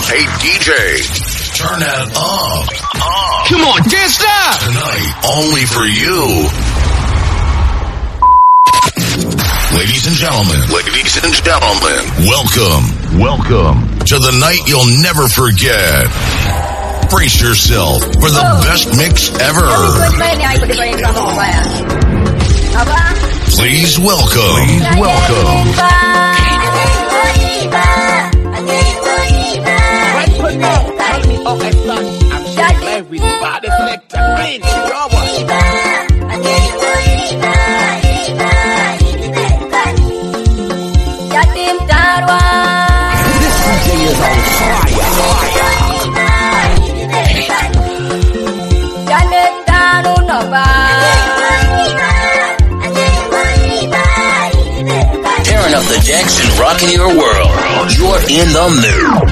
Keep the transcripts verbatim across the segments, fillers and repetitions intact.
Hey D J, turn that up. Up. Come on, dance now. Tonight, only for you. Ladies and gentlemen, ladies and gentlemen, welcome, welcome to the night you'll never forget. Brace yourself for the best mix ever. Please welcome, please welcome. Tearing up the decks and rocking your world. You're in the mood.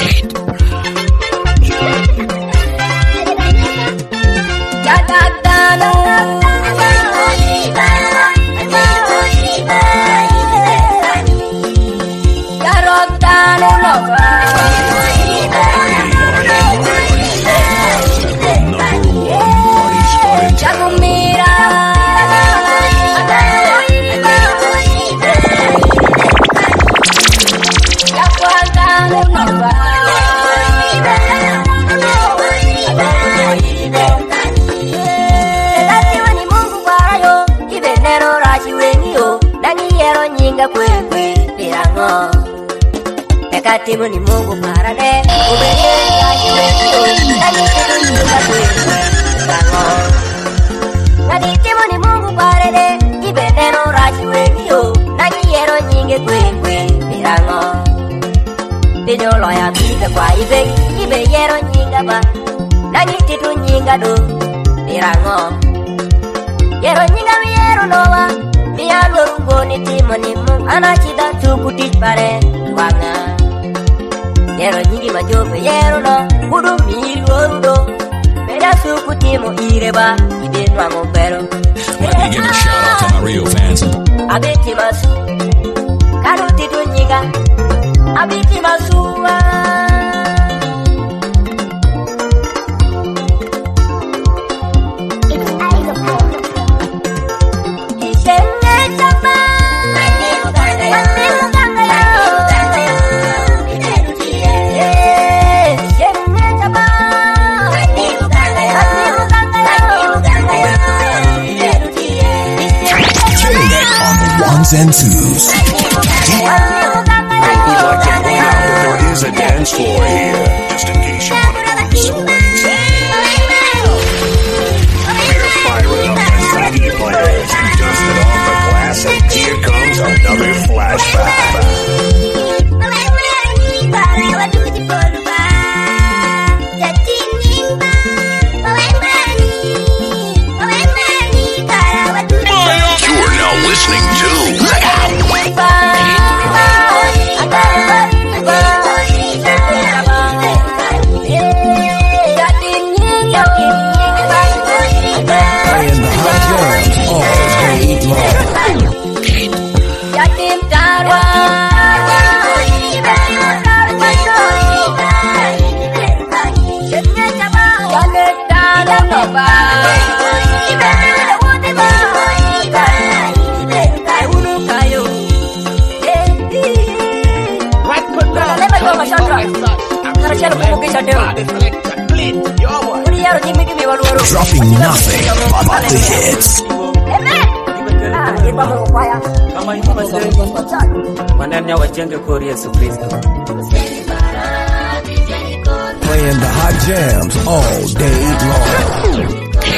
Timu ni Mungu parade umejenga Nadi timu ni Mungu parade ibendero rajiwengio nani yero nyinge kwe kwe mirango Bido loya bika kwa ibe ibe yero nyinga ba nani titu nyinga do mirango Yero nyinga mi yero nowa miyalo rungo ni timu ni Mungu anachida tukuti pare wanga Yero nyingi majobe yero no kudu miri worudo Meda suku timo ireba Idenwa ngobero Let me give a shout out to my Rio fans. Abiti masu Karuti tunyiga Abiti masuwa Ishenge chama Ones and twos. There is a dance floor here, just in case you want to know. We're firing up the C D players and dusted off the glass, and here comes another flashback. You are now listening to dropping nothing but the hits. Playing the hot jams all day long.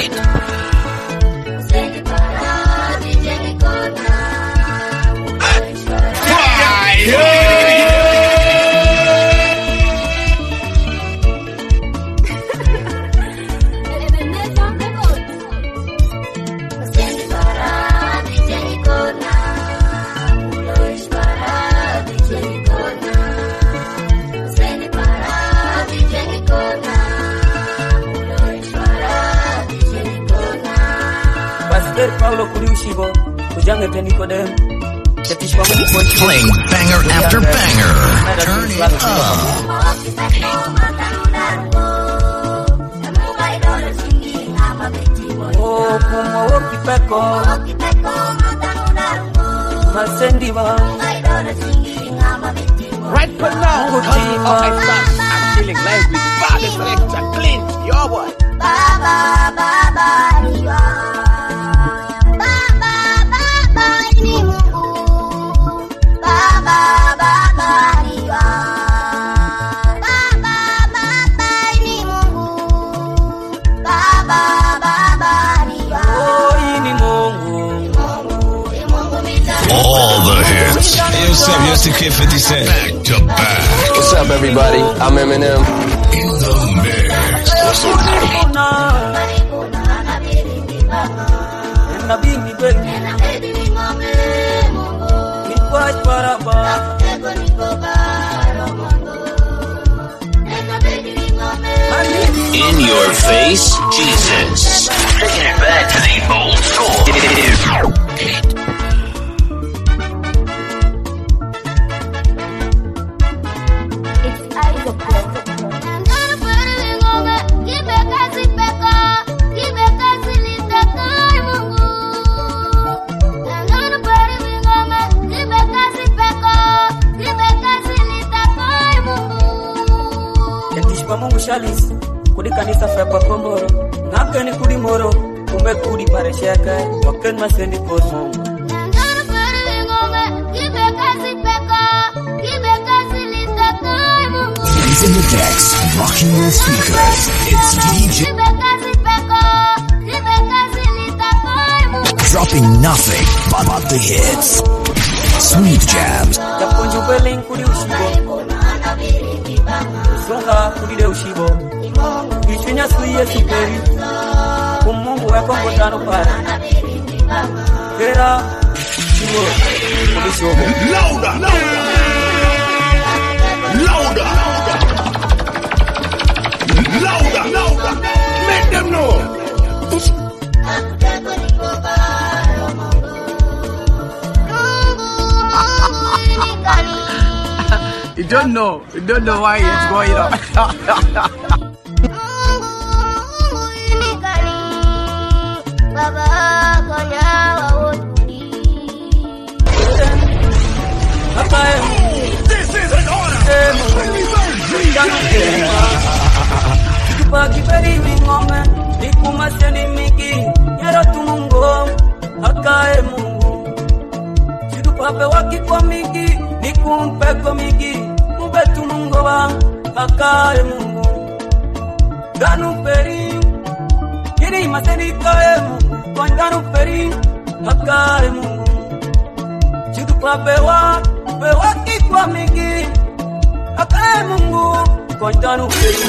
Paulo Kulushibo, Kujanga Nikodem, playing banger after banger. Turn it up. Oh, como okipeko, masendiva. Right for now, because of my son, I'm feeling live with Body Selector Clint, your boy. Baba, Baba, Riva. Baba, Baba, ni Mungu. Baba, Baba, Riva. Baba, Baba, ni Mungu. Baba, Baba, Riva. Oh, ini Mungu. All the hits. Hey, what's up? Yo, it's the Kid fifty Cent. Back to back. What's up, everybody? I'm Eminem. In the mix. In your face, Jesus. Taking it back to the old school. Mungu shalis kudi kanisa fepa komoro ngakeni kudi moro ume kudi paresheka waken masendi koso He's in the decks, rocking your speakers. It's D J dropping nothing but, but the hits. Sweet jams. Japonju beling kudi ushibo Songa kudi de ushibo Ishinya suye superi Kumungu wako ngotano para Kera Shibo Kudi shobo Louder! Louder! Louder! Louder! Make them know! You don't know. You don't know why it's going on. This is an order! Pagi peri mingome Nikuma seni miki Nyera tumungo Hakae mungu Sidu pape waki kwa miki Nikumpe kwa miki Mube tumungo wa Hakae mungu Ganu peri Kiri maseni kae mungu Kwa ganu peri Hakae mungu Sidu pape waki Pe waki kwa miki Hakae mungu Kwa ganu peri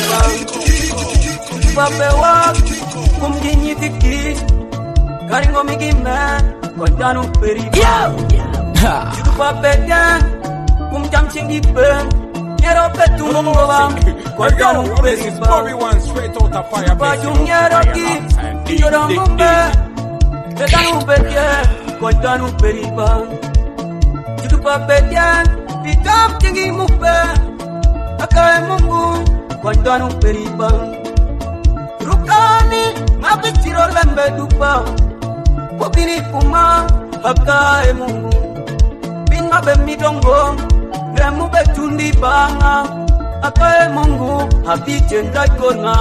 Pape wa kumginyi tiki Karingo migime Kontanu periba Jitu pape den Kumjam chingi pen Nyero petu mungowa Kontanu periba Jitu pajung nyero ki Ijora mumbe Tetanu petje Kontanu periba Jitu pape den Pitam chingi mupe Akae mungu Kontanu periba Rukani, mabichiro lembe dupa Wabini kuma, hakae mungu Binga bemidongo, nemu betundi banga Hakae mungu, habiche ndakona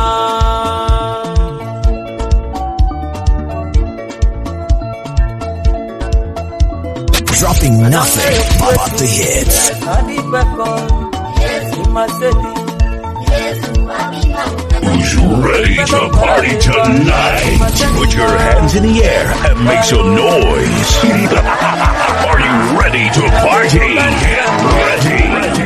Dropping nothing but the hits. Who's ready to party tonight? Put your hands in the air and make some noise. Are you ready to party? Get ready.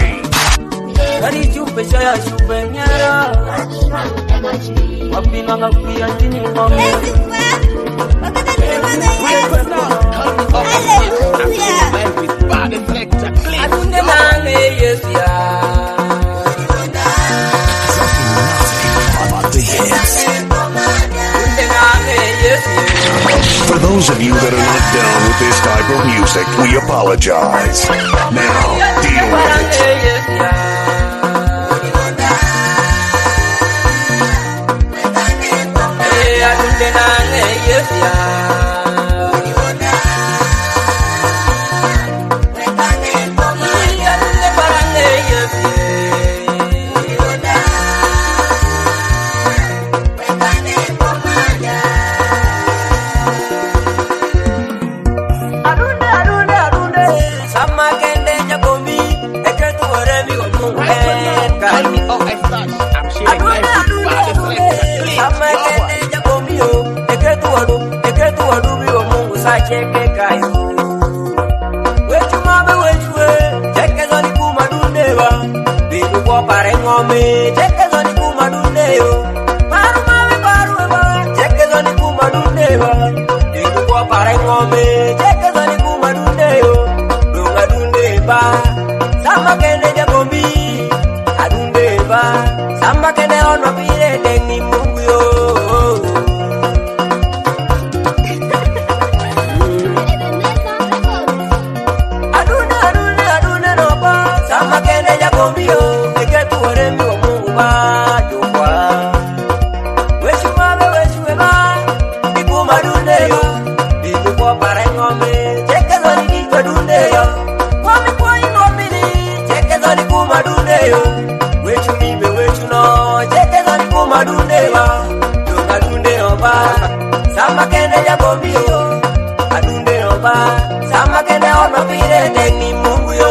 For those of you that are not down with this type of music, we apologize. Now, deal with it. Call me all I touch. I'm sharing life with baddest selector clean. Sama kende jagomio, eketu wadu, eketu wadu biwa Mungu sa cheke kaisu. Wechu mabe wechwe, cheke zoni kumadundewa. Bidu kwa pare ngome, cheke zoni kumadundeyo. Paru mabe paru eba, cheke zoni kumadundewa. Bidu kwa pare ngome, cheke zoni kumadundeyo. Dunga dundeba, sama kende jagomi, adundeba. Sama kende ono pire dengi Mungu yo. Aduna aduna aduna noba. Sama kende jagomi yo. Eketu waremi wa Mungu ba jukwa. Weshi mabe weshi weba. Iku madune yo. Iku kwa pare ngome. Cheke zoni dito dune yo. Wami kwa ingomini. Cheke zoni kumadune yo. Wechu mibe wechu no. Cheke zoni kumadune yo. Dunga dunde noba. Sama kende jagomi yo. Adunde noba. Sama kende ono pire dengi Mungu yo.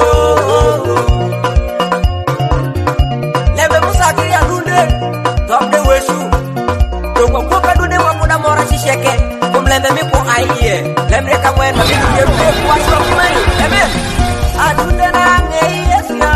Lebe musakiri adunde. Tomde wechu. Dunga kuka dunde wakuda mora shisheke. Kumlembe miku aiye. Lemre kamwena miku yeruke kuwa shokimani. Lebe. Adunde na ange yesu ya.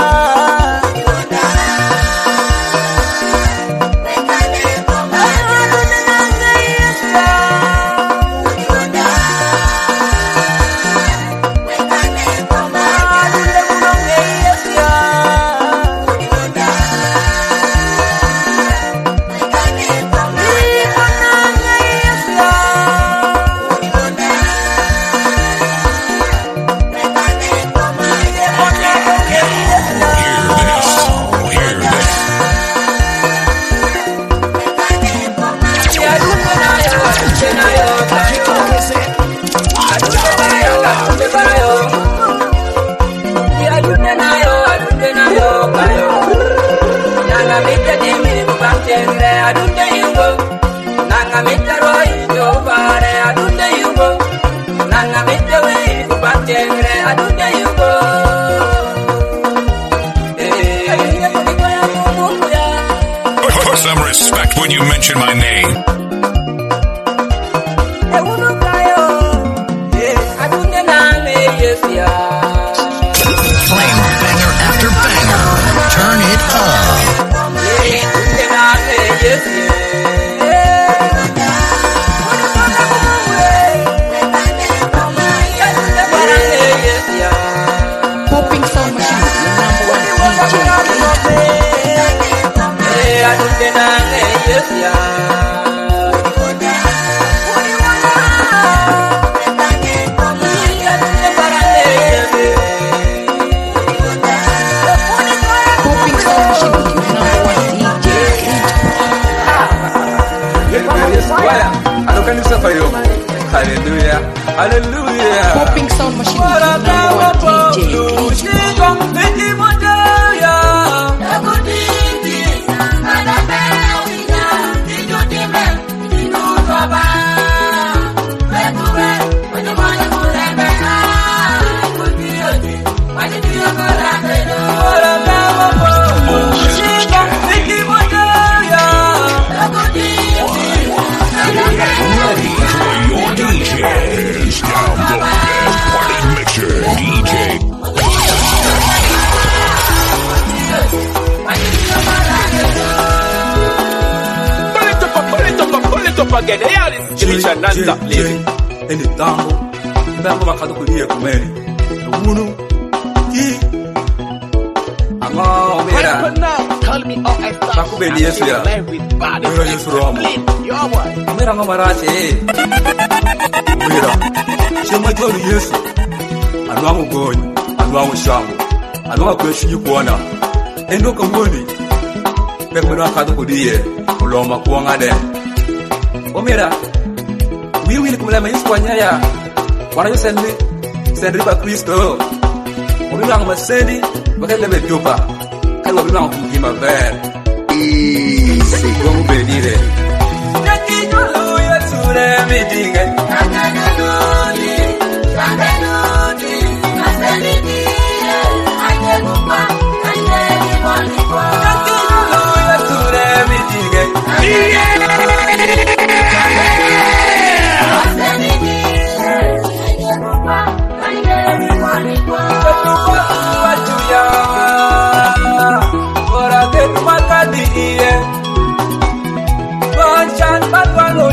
Put some respect when you mention my name. Playing banger after banger. Turn it up. Popping Sound Machine, your number one D Popping Sound Machine, your number one D J. Hallelujah, hallelujah. Popping Sound Machine, your number one D J. Ready for your D Js. Down the best party mixer, D J. Pull it up, pull it up, pull it up again. Hey, this is Jimmy Chan, non-stop living. In the tango, tango makado kulia kumeni. Unu, ki. Amo mera. Call me all I touch. Baku beli Yesu ya. Mera Yesu Romo. Mera ngamarase. Mera. Shema jori Yesu. Anwangu gonyi, anwangu shangu. Anwangu kweshi yukuona. Endo kamboni. Pekmena kado kulie. Uloma kuangade. Omera. Wiwi ni kumulema Yesu kwa nyaya. Wana yu sendi. Sendi pa Kristo. Omera ngamasendi. Wakati mejopa. Kali wabila kumkima ver. Easy. Gongu bedire. Yaki julu Yesu re midinge. Kanganuli. Kanganuli. Kanganuli. Kanganuli. Kanganuli.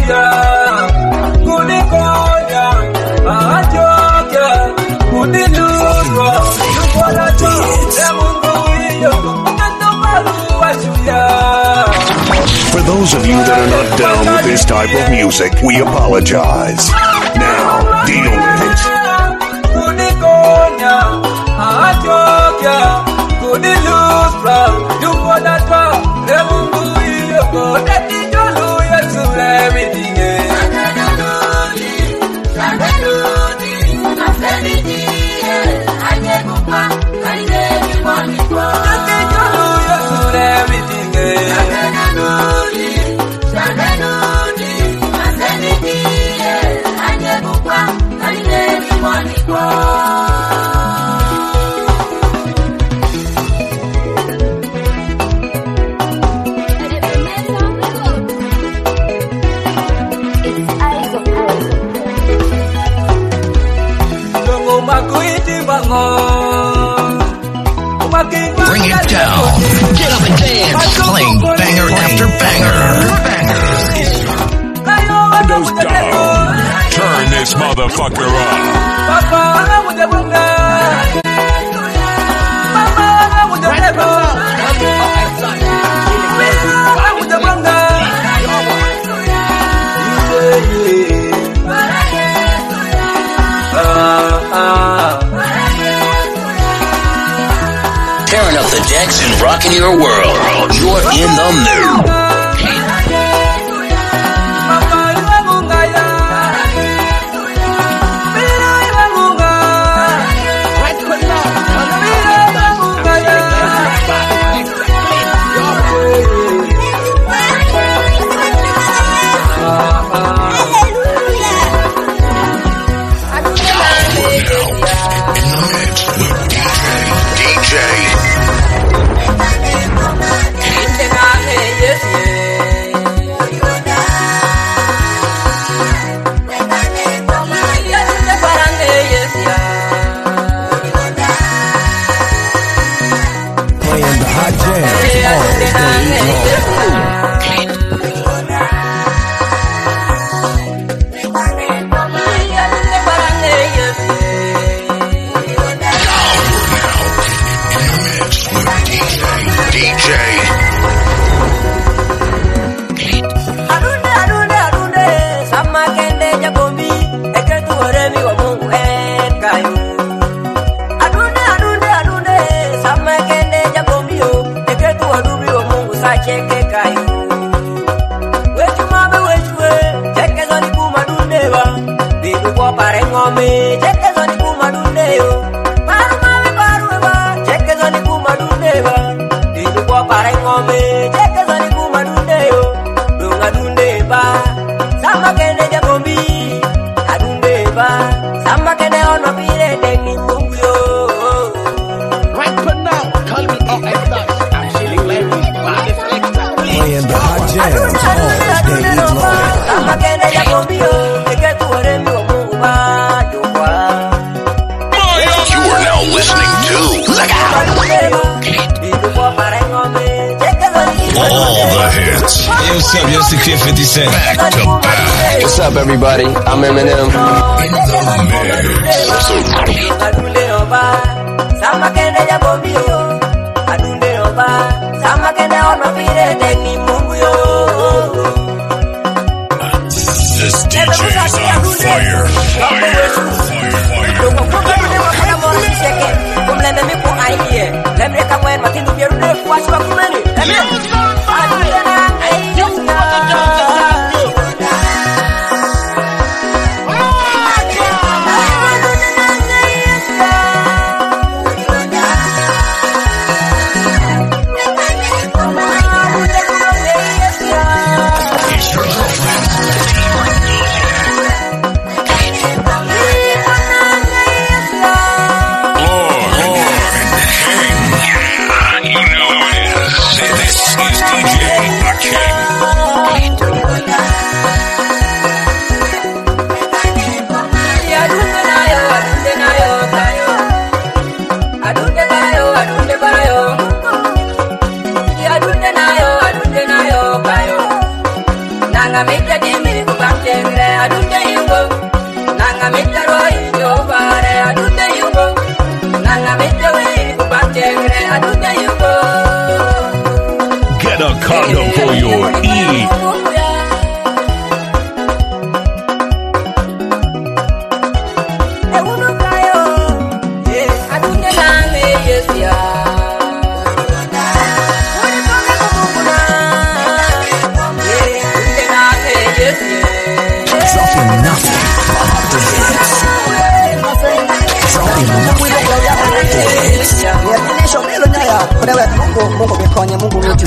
Yesuya, Kunikonya, Ajoka, Kuninuka, Yukolata, Emunguyo, Kantomalu Wasuya. For those of you that are not down with this type of music, we apologize. Now, deal with it. Kunikonya, Ajoka, Kuninuka, Yukolata, Emunguyo, Kantomalu Wasuya. Bring it down. Get up and dance. Playing banger after banger. Windows down. Turn this motherfucker up. Tearing up the decks and rocking your world. You're in the mood. What's up, yo, it's the Kid fifty Cent. Back to back. What's up, everybody? I'm Eminem. In the mix. This D J's on fire. Fire. Make the adunde yugo. Nanga mitaro yo bare adunde yugo. Nanga mitare kubantengre adunde yugo. Get a condom for your E. Mungu Mungu mikonya Mungu wetu.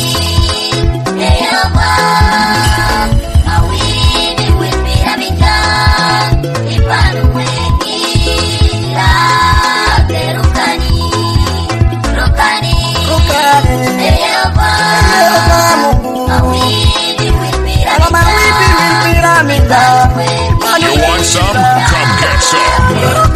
You want some? Come get some.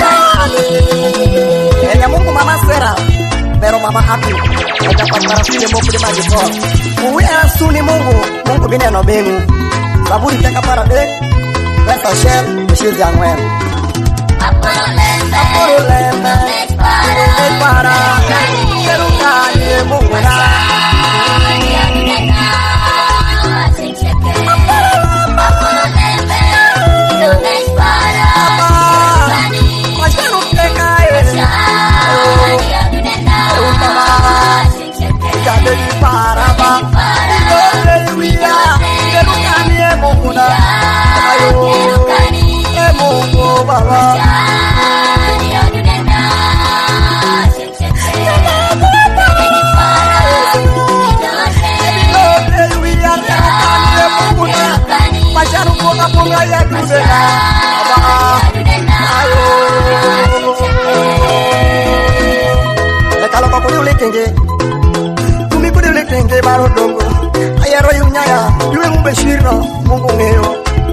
Ya Mungu mama Sera. Pero mama happy. Aja para sini Mungu di maji kwa. Uwe asuni Mungu, Mungu bine no bengu. Saburi teka para de. Pesa share, mshizi angwe. Apolo lembe. Apolo lembe. Para. Serukani Mungu na. Apolo lembe. Kalau kau punya lekenge, kumi punya lekenge baru donggo. Ayah royunya ya, dulu yang bersiro, mungkin hero.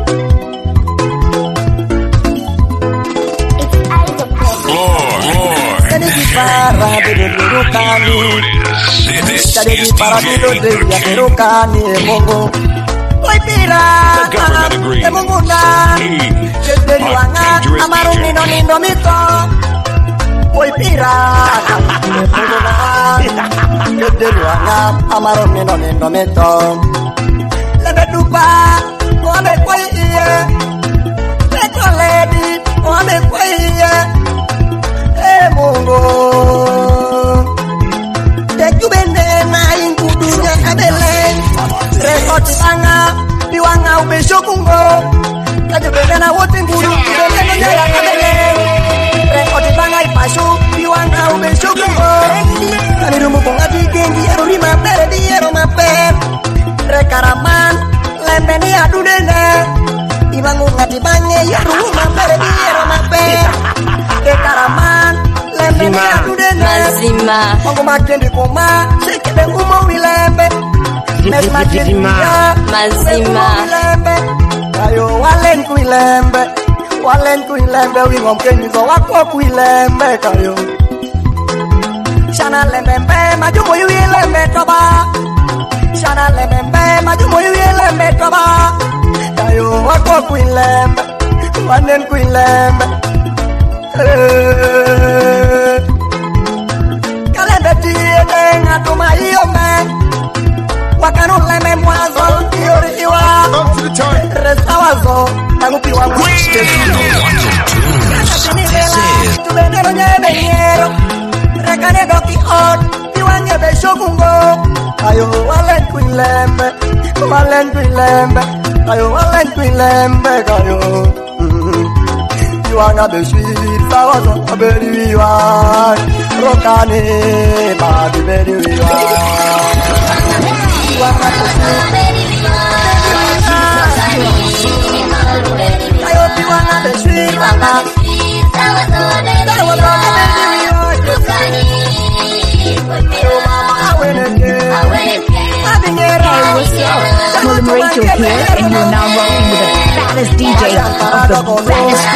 Jadi di para biru kami, jadi di para biru dia biru kami, monggo. Oi pira, monggo na, jadi wangan, amarung nino nino mito. Oi pira, monggo na, jadi wangan, amarung nino nino mito. Lebe dupa, ome koi iye, leto lady, ome koi iye. Mungu Deku bende na inkudunya kabelen Rekoti tanga Diwanga ubesho kungo Kaje bende na wote nguru Bende na nyaya kabelen Rekoti tanga ipasho Diwanga ubesho kungo Kani rumu konga digengi Ero rima pere di ero maper Rekaraman Lembe ni adunene Ibangu ngati bange Ero ruma pere di ero maper Rekaraman Mazima Mungu makende koma Shekebe umo wilembe Mesma kenia Mazima Ayo walen kuilembe Walen kuilembe Wingom kenyizo wako kuilembe Kayo Shana lembe Majumo yuilembe toba Shana lembe Majumo yuilembe toba Kayo wako kuilembe Walen kuilembe Kalenda tiene ngatuma iyo men Wakano leme mwazo Yori iwa Resta wazo Nagupi wangu Tubenero nyebe nyero Rekane doki on Iwa nyebe shokungo Ayo walen kuilembe Walen kuilembe Ayo walen kuilembe Ayo Iwanga beshwiri sawazo aberiwa Rokane babi beriwa Iwanga beshwiri Ayo iwanga beshwiri Iwanga sawazo aberiwa Rokane Ayo mama aweneke Aweneke Mullen Radio here, and you're now rocking with the baddest D J of the baddest.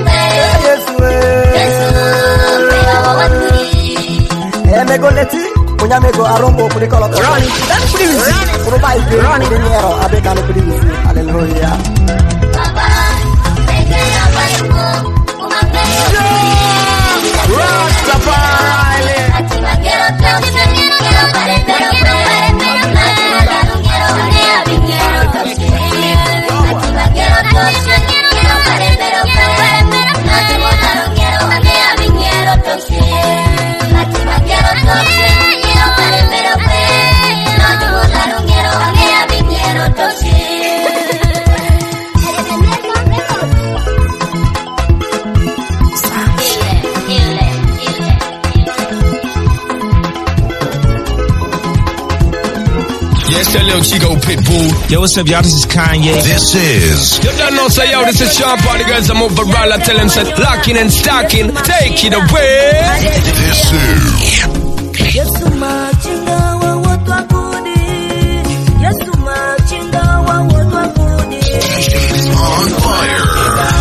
Emegoleti Munyamego arombo pudikolo to. Run it, that's please. Urubai run it in here. Abekane please. Hallelujah. Yes, that little Chico Pitbull. Yo, what's up, y'all? This is Kanye. This is. You don't know, say, yo, this is Sean Party Girls. I'm overall. I tell him, say, locking and stocking. Take it away. This is. On fire.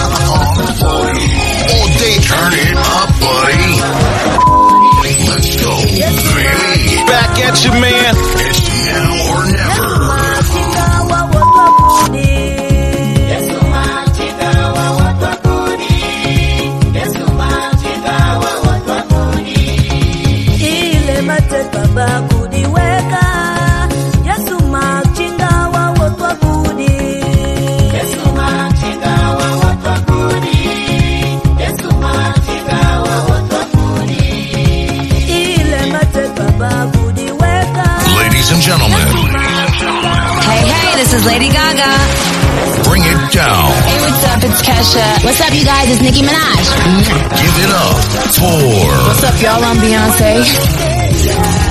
All day, turn it up, buddy. Let's go, baby. Back at you, man. It's now or never. Ladies and gentlemen. Hey, hey, this is Lady Gaga. Bring it down. Hey, what's up? It's Kesha. What's up, you guys? It's Nicki Minaj. Give it up for. What's up, y'all? I'm Beyonce.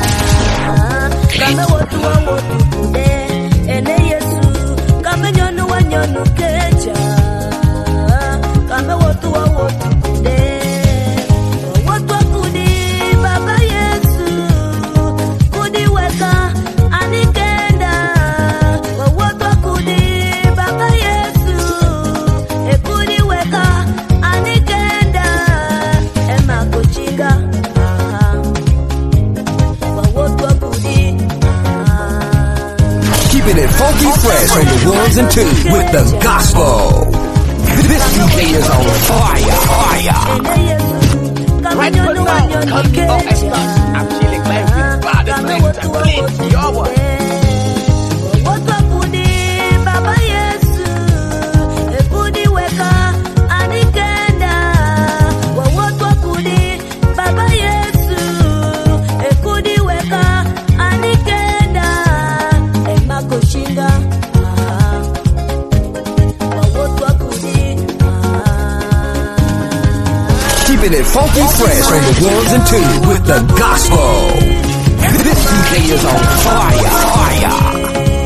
Keeping it funky fresh on the ones and twos with the gospel. This D J is on fire, fire. Right for now, come me up and start. I'm chilling live with baddest next and clean. Your boy. Keeping it funky fresh on the ones and twos with the gospel. This D J is on fire, fire.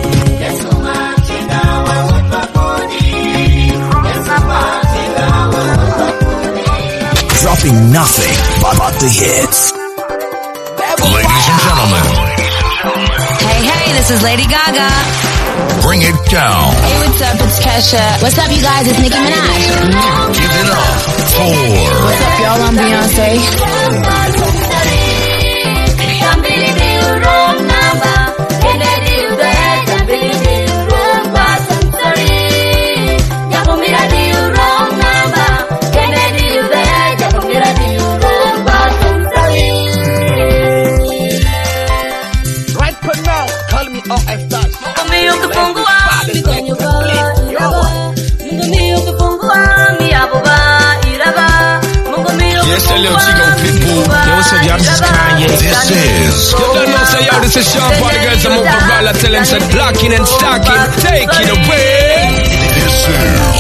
Dropping nothing but the hits. Ladies and gentlemen. Hey, hey, this is Lady Gaga. Bring it down. Hey, what's up? It's Kesha. What's up, you guys? It's Nicki Minaj. Give it up for. What's up, y'all? I'm Beyonce. Right for now, call me up and start. Yes, that little Chico Pitbull. Yo, what's up, y'all? This is Kanye. This is. You don't know, say, yo, this is Sean Party Girls. I'm overall. I tell him, say, locking and stocking. Take it away. This is.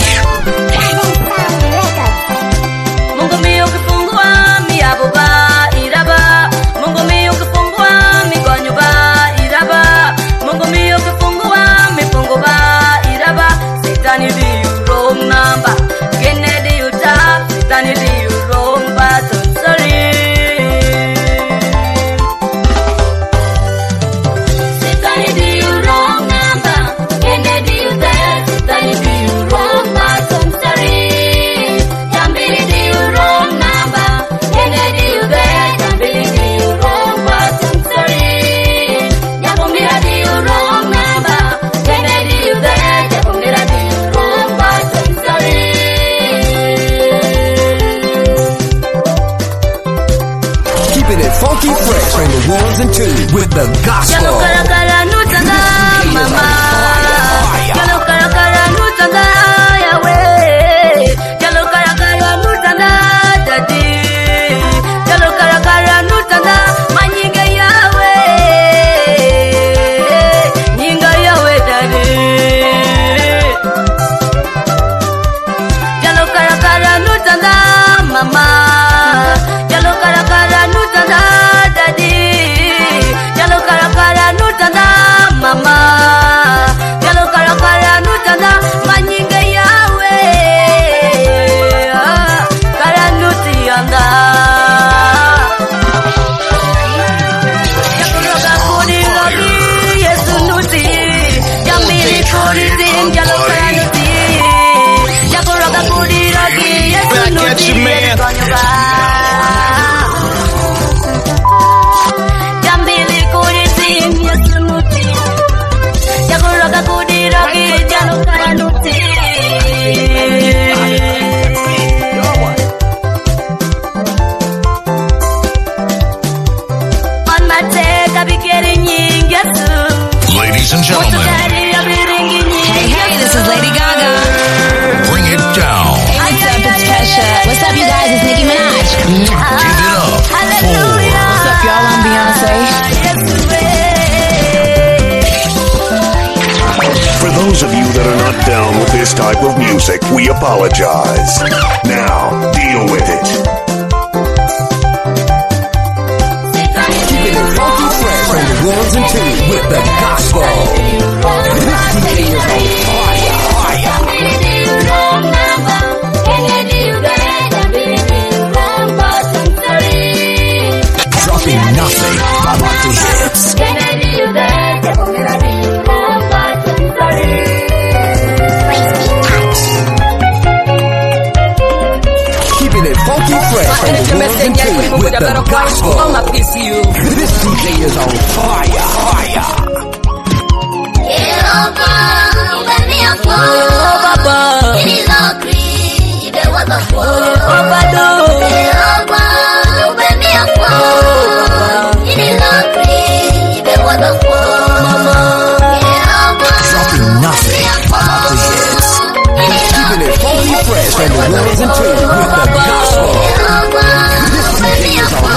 Wrong the gospel. Jalo kara kara nutanga mama. Jalo kara kara nutanga Yahweh. Jalo kara kara nutanga Daddy. Jalo kara kara nutanga manyinga Yahweh. Nyinga Yahweh Daddy. Jalo kara kara nutanga mama. Jalo kara kara nutanga Daddy. Jalo kara kara nutanga mama. Jalo kara kara nutanga manyinga Yahweh. Kara nuti anda. Jakuroga kuri lagi Yesu nuti. Jamili kuri tim jalo kara nuti. Jakuroga kuri lagi Yesu nuti. Jamili kuri tim Yesu nuti. Jakuroga kuri lagi jalo kara nuti. On my take, I be getting Yesu. Ladies and gentlemen, Hey, hey, this is Lady Gaga. bring it down. What's up, it's Kesha. What's up, you guys? It's Nicki Minaj. Give it up What's up, y'all? I'm Beyonce. For those of you that are not down with this type of music, we apologize. Now, deal with it. Keeping it funky fresh from the ones and twos with the gospel. This D J is on fire, fire. Dropping nothing about the hits. Keeping it funky fresh from the ones and twos with the gospel. This D J is on fire, fire. Dropping nothing about the hits. Keeping it funky fresh from the ones and twos with the gospel. This D J is on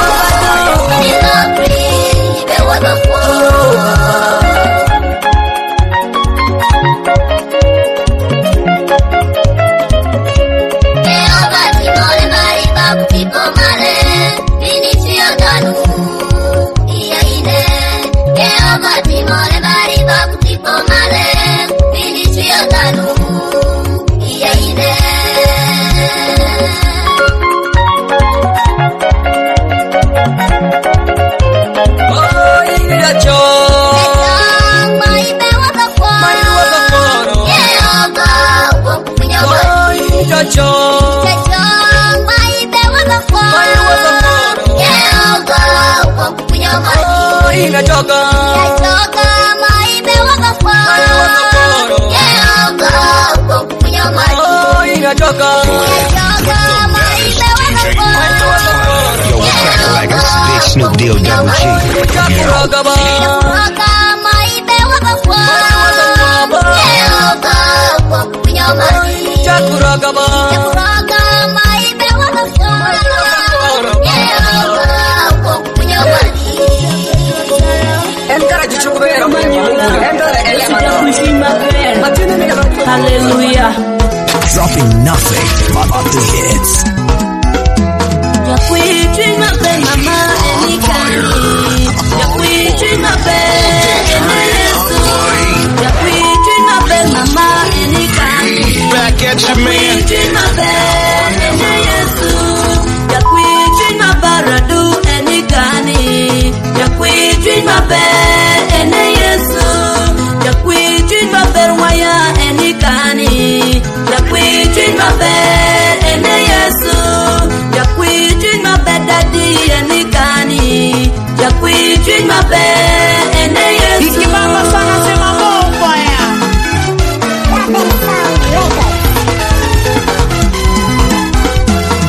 Snoop Deal Double G. Hallelujah. dropping nothing about the hits. Back at you, man.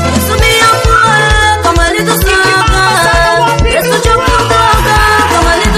Come on, little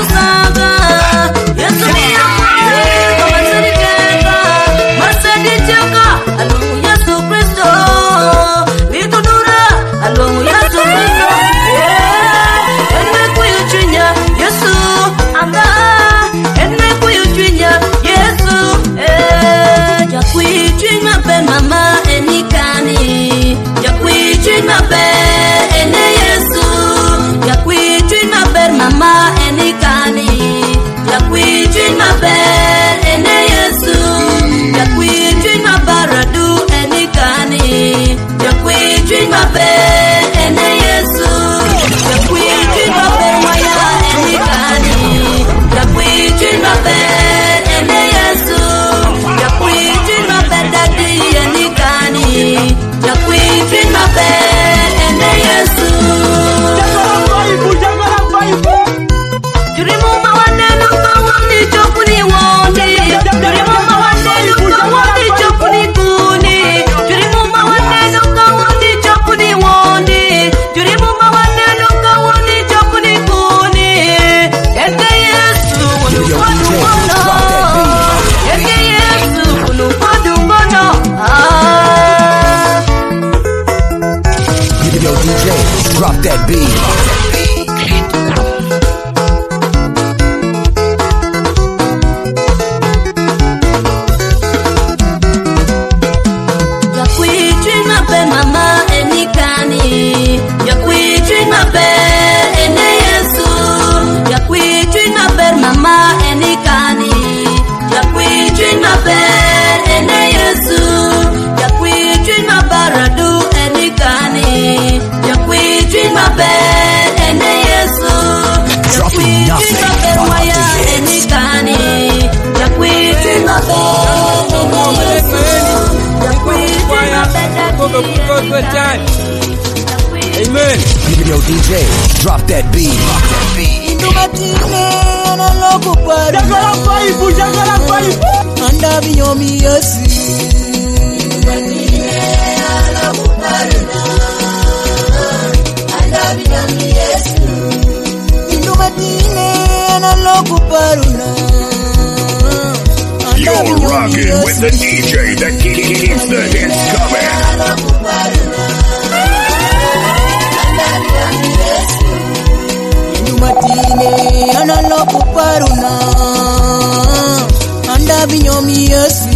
mama enikani yakwijin maber ene Yesu yakwijin mabaradu enikani yakwijin maber ene Yesu yakwijin maber waya enikani yakwijin maber ene Yesu yakwijin maber. Amen. Yo, D J, drop that beat. Drop that beat. Anda binyomi Yesu. Anda binyomi Yesu. Indumatine analoku paruna. You're rocking with the D J that keeps the hits coming. Indumatine analoku paruna. Anda binyomi Yesu.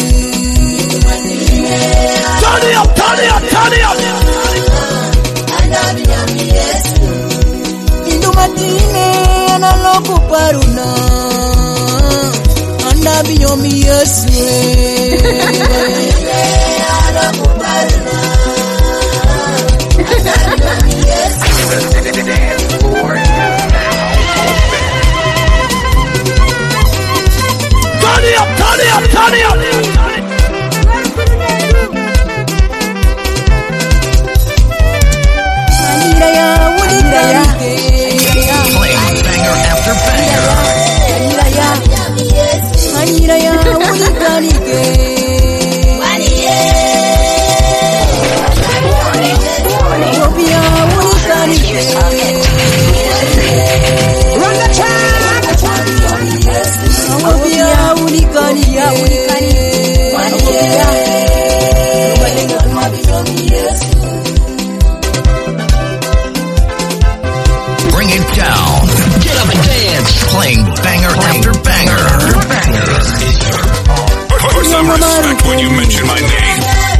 Turn it up, turn it up, turn it up. Anda binyomi Yesu. Indumatine analoku paruna. Anda binyomi Yesu. Analoku paruna. Anda binyomi Yesu. Turn it up, turn it up, turn it up. Playing banger after banger. Run the track. Bring it down. Get up and dance. Playing banger after banger. Put some respect when you mention my name.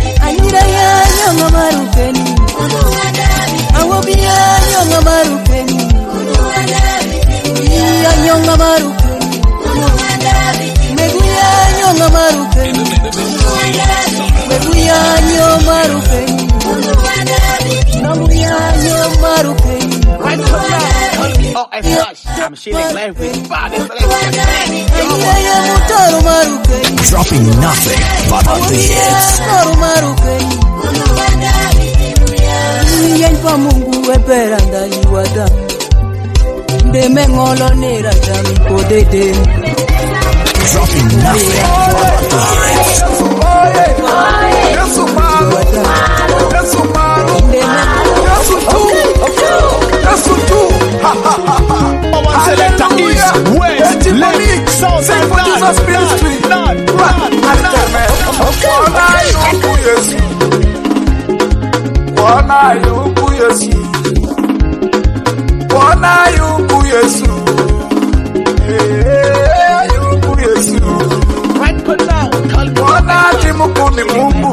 Oh, it's Rush. I'm chilling live with body. Dropping nothing but the hits. Yen pa Mungu epera ndani wada. Ndeme ngolo nera jami kodede. Dropping nothing but the hits. One selector is West, left, south, and north. Bwana yuku Yesu, Bwana yuku Yesu, eh yuku Yesu. Bwana timukuni Mungu,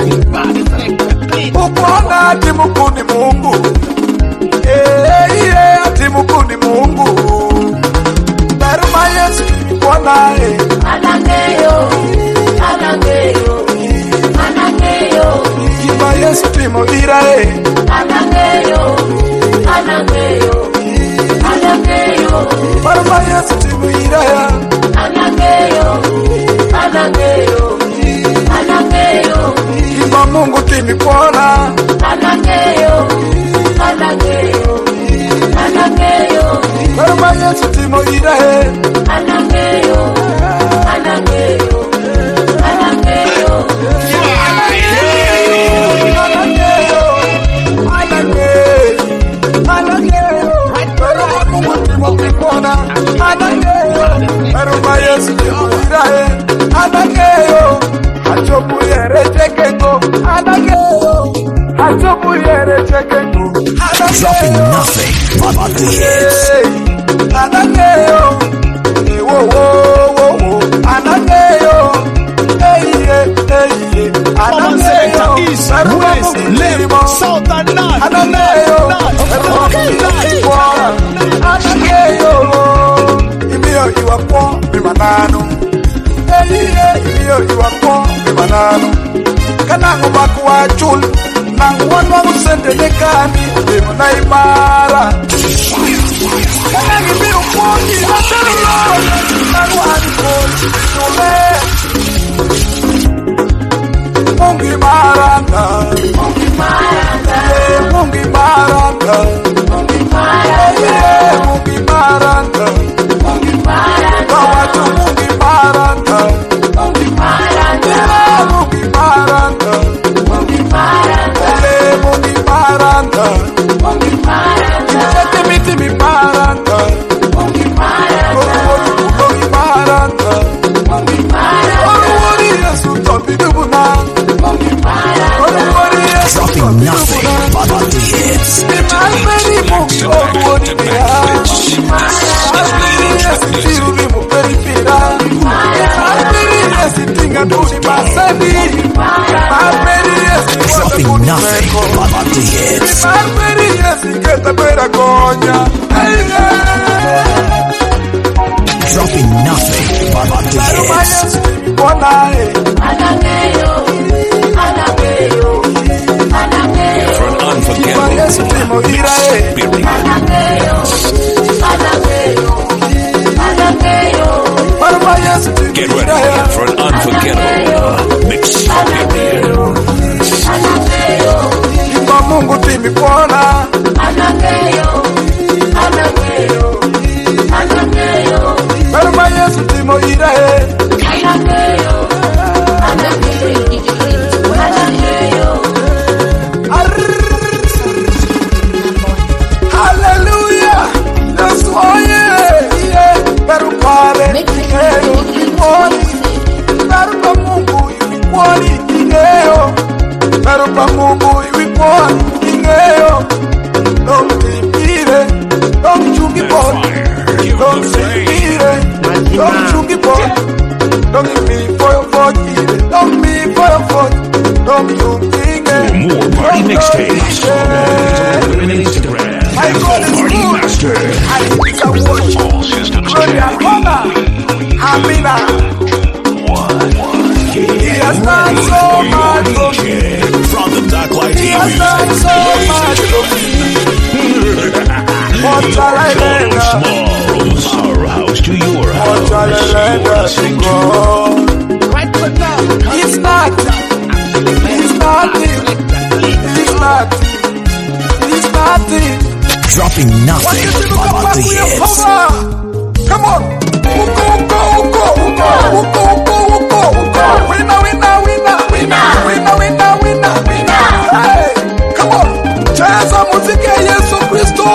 Bwana timukuni Mungu, eh yeah timukuni Mungu. Baruma Yesu Bwana eh. Anangeyo, anangeyo, anangeyo. Kiba Yesu timo ira eh. Anangeyo, anangeyo, anangeyo. Baruma Yesu timo ira ya. Anangeyo, anangeyo, anangeyo. Kiba Mungu timi pona. Anangeyo, anangeyo, anangeyo. Baruma Yesu timo ira eh. Anangeyo, anangeyo, anangeyo. Dropping nothing but the hits. One selector is West, left, south, and north. You are poor. manano. Hey, hey, yo, you are born, manano. Kanango bakwa chul, nango wanwa usende nekani, demo na imara. Kanangi biyo mwoki, hatelo, nango anikochi, chule. Mungi maranda, Mungi maranda, Mungi maranda, Mungi maranda, Mungi maranda, Mungi maranda, watu Mungi maranda, Mungi maranda, Mungi maranda, Mungi maranda, Mungi maranda, Mungi maranda, Miti miti mi maranda, Mungi maranda, Mungi maranda, Mungi maranda, Ori Yesu tobi dubuna. Dropping nothing but the hits. Dropping nothing but the hits. Dropping nothing but the hits. For an unforgettable experience. Get ready for an unforgettable mix experience. Mungu timipona. Baruma Yesu timo irae. Hallelujah. Yesu oye. Barupare. Eo ikwoni. Barupa Mungu ikwoni. Eo. Barupa Mungu ikwoni. Eo. Don't tipire. Don't chungi bon. Don't tipire. Don't chungi bon. Don't give me for your foot. Don't me for your foot. Don't you think it. More party mixtapes. Instagram. Party Master. All systems Amina. He has done so much for me. From the Darklight He has done so much for me. What shall I render? From our house to your house. What shall I render to God? It's nothing. It's nothing. It's nothing. It's nothing. Dropping nothing but the hits. Come on. Uko, uko, uko, uko, uko, uko, uko, uko. Winner, winner, winner, winner, winner, winner, winner, winner. Hey, come on. Cheza muziki ya Yesu Kristo.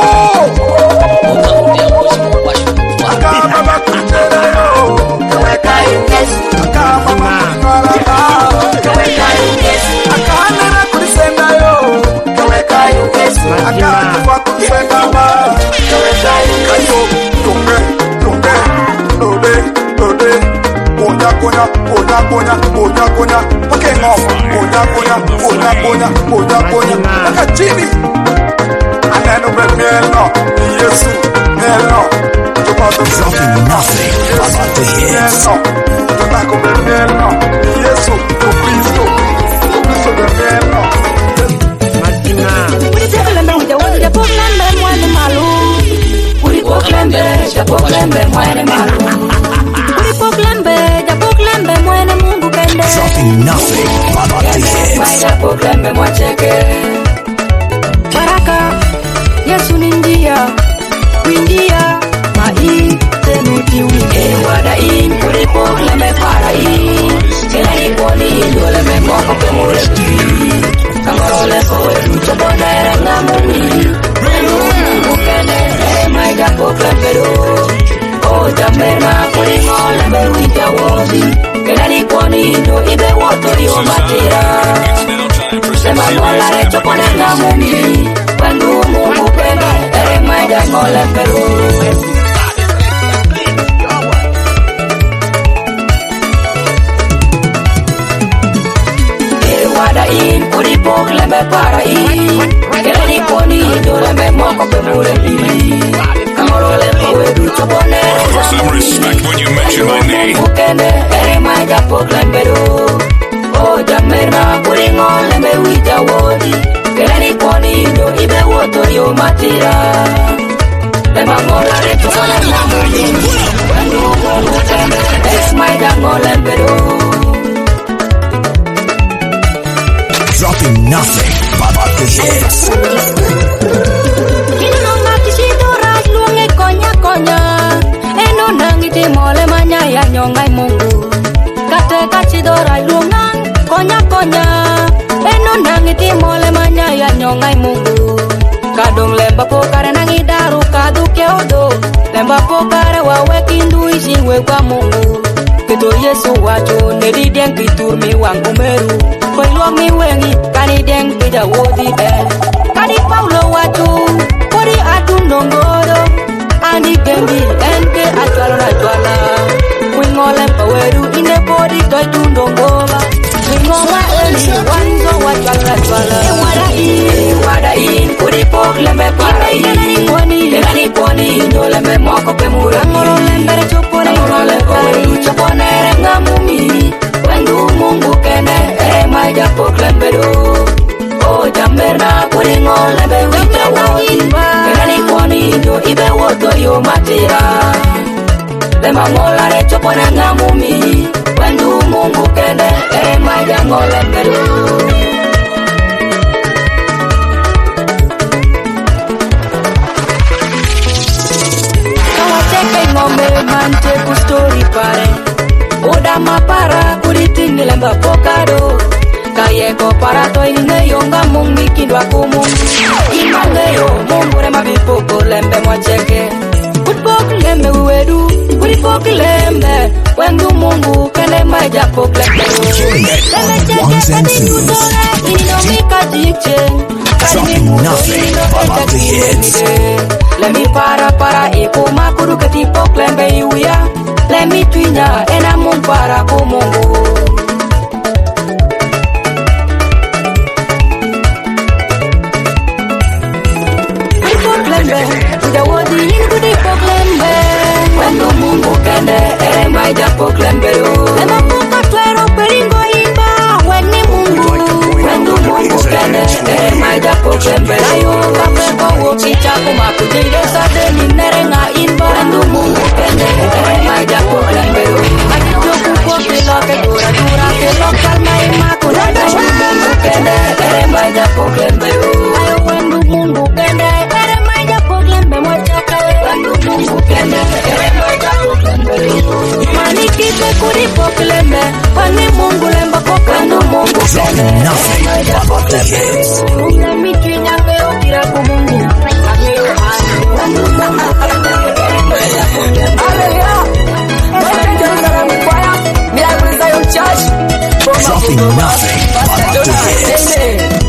Akama bakuchele yo. Kaweka Yesu. Akama bakuchele yo. Kaweka Yesu. Akana na kulisenda yo. Kaweka Yesu. Akana bakuchele ma. Kaweka Yesu. Tumbe, tumbe, lode, lode. Konya, konya, konya, konya, konya, konya. Pake ngof. Konya, konya, konya, konya, konya, konya. Paka chini. Aneno be mielo. Yesu, mielo. Dropping nothing but the hits. Tobacco be mielo. Yesu, tu Cristo. Tu Cristo be mielo. Poklembe, ja poklembe, mwene malu. Uri poklembe, ja poklembe, mwene Mungu kende. Dropping nothing but the hits. Ja poklembe, mwacheke. Baraka, Yesu ninjia, windia, mai, tenuti winde. Wada in, uri poklembe para in. Kena iponi, yole me moko ke mureti. Kamorole kowe, ducho bonere ngamuni. Mungu kende. Maida poklembedo, oh jamena kulingo lembe wita wodi, kenani kwani ndo ibe woto yo matira. Sema mola recho ponenga mumi, wendu Mungu kende, ere maida kolembedo. Wada in, uri poklembe para in, kenani kwani ndo lembe moko pe mureli. Offer some respect when you mention my name. yo matira. Le mangola de chona mamuli. Cuando mongo teme es my dangola en Perú. Dropping nothing but the hits. Kino no makisito ras luonge konya konya. Eno nangiti mole manya ya nyongai mungu. Kate kachido ras luongang konya konya. Eno nangiti mole manya ya nyongai mungu. Kadong lemba pokare nangi daru kadu keodo. Lemba pokare wawe kindu isiwe kwa mungu. Kedo Yesu wacho nedi deng kitur mi wangu meru. Koi luang mi wengi kani deng pida wodi be. Kani Paulo wacho kori adu nongoro. Andi gembi enke atwala atwala. Wingolem paweru ine body toy tu nongola. Wingoma eni wanzo watwala atwala. Ewada i, ewada i, kuri pok lembe para i. Elani poni, elani poni, no lembe moko pe mura. Ngoro lembere chopone, ngoro lembere chopone rengamumi. Wendu mungu kene, ere maja pok lemberu. O jamberna kuri ngol lembe wita woi. Elani poni, no ibe woto yo matira. Lema ngola re chopone ngamumi. Wendu mungu kene, ere maja ngol lemberu. Ngombe mante ku story pare Oda mapara kuritingi lemba pokado Kayeko para to ini ngeyonga mung mikindwa kumung Ima ngeyo mungure mabipoko lembe mwacheke Kutpok lembe uwedu Kuripok lembe Wendu mungu kene maja pok lembe Lembe cheke kati kutore Ino mika jikcheng Dropping nothing but the hits. Let me para para ipo makuru ketipok lembe iuya. Let me twinya ena mung para kumungu. Ipok lembe, udah wodi ini kutipok lembe. Wendo mungu kende ere maja pok lembe yo. Lema puka tuero peringo iba weni mungu. Wendo mungu kende ere maja pok lembe ayo kape kowo kicha kumaku jinde sade ni nerenga inba. Wendo mungu kende ere maja pok lembe yo. Ayo kuko kilo ke dura dura ke lokal mai maku. Wendo mungu kende ere maja pok lembe yo. Ayo wendo mungu kende ere maja pok lembe mochake. Wendo mungu kende ere maja pok lembe yo. Mani kite kuri pok lembe. Wani mungu lemba pok wendo mungu kende nothing but the hits. Nami twinya ngeo kira kumungu. Wendo mungu kende ere maja pok lembe. Aleluya. Mwete Jerusalem kwaya. Miracle Zion Church. Dropping nothing but the hits.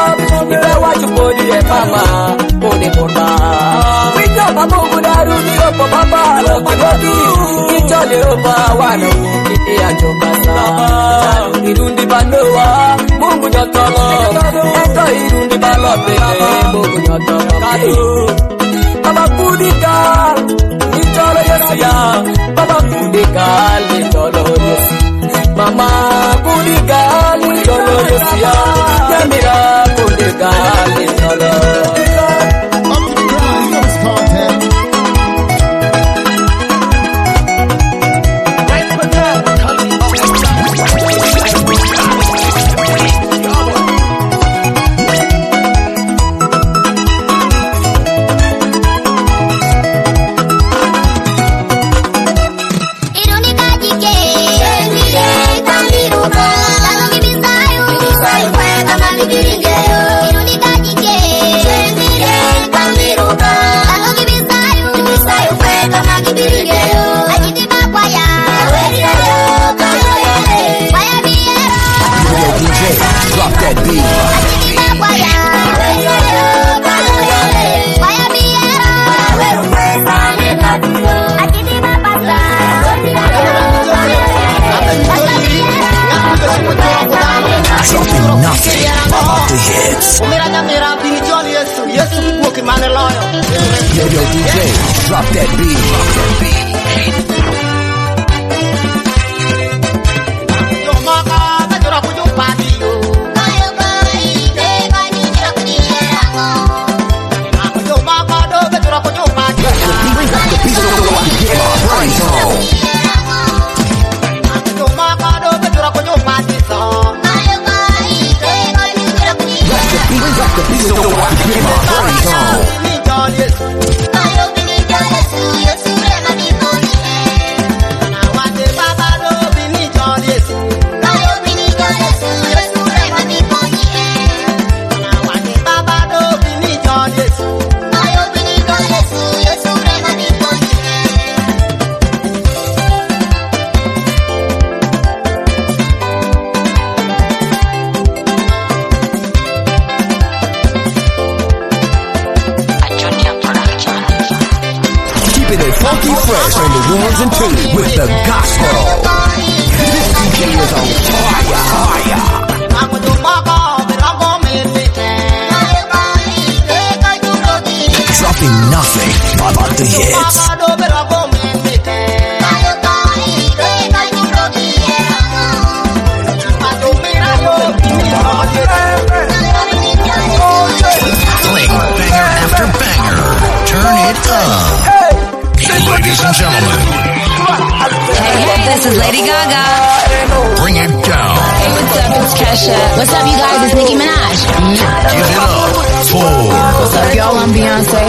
Baba, Bode Bora. We got a Mungu Daru, Jehova wana kiti achokasa irundi bandoa Mungu nyotolo eto irundi balope Mungu nyotolo Baba kudika nitolo Yesu ya Baba kudika nitolo Yesu Mama kudika nitolo Yesu ya Yamira kudika nitolo Drop that beat. Dropping nothing about the hits. Yo, yo, D J, drop that beat. Drop that beat. Fresh on the ones and twos with the gospel. This D J is on fire, fire. Dropping nothing but the hits. Playing banger after banger. Turn it up. Ladies and gentlemen. Hey, hey, this is Lady Gaga. Bring it down. Hey, what's up? It's Kesha. What's up, you guys? It's Nicki Minaj. Mm. Give it up for. What's up, y'all? I'm Beyonce.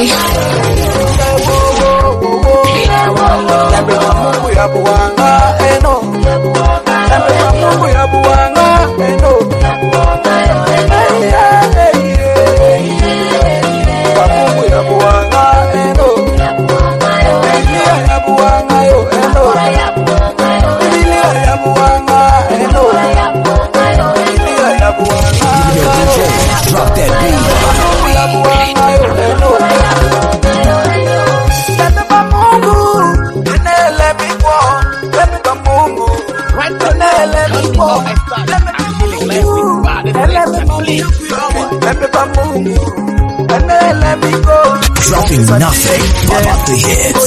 Drop that beat. Dropping nothing but the hits.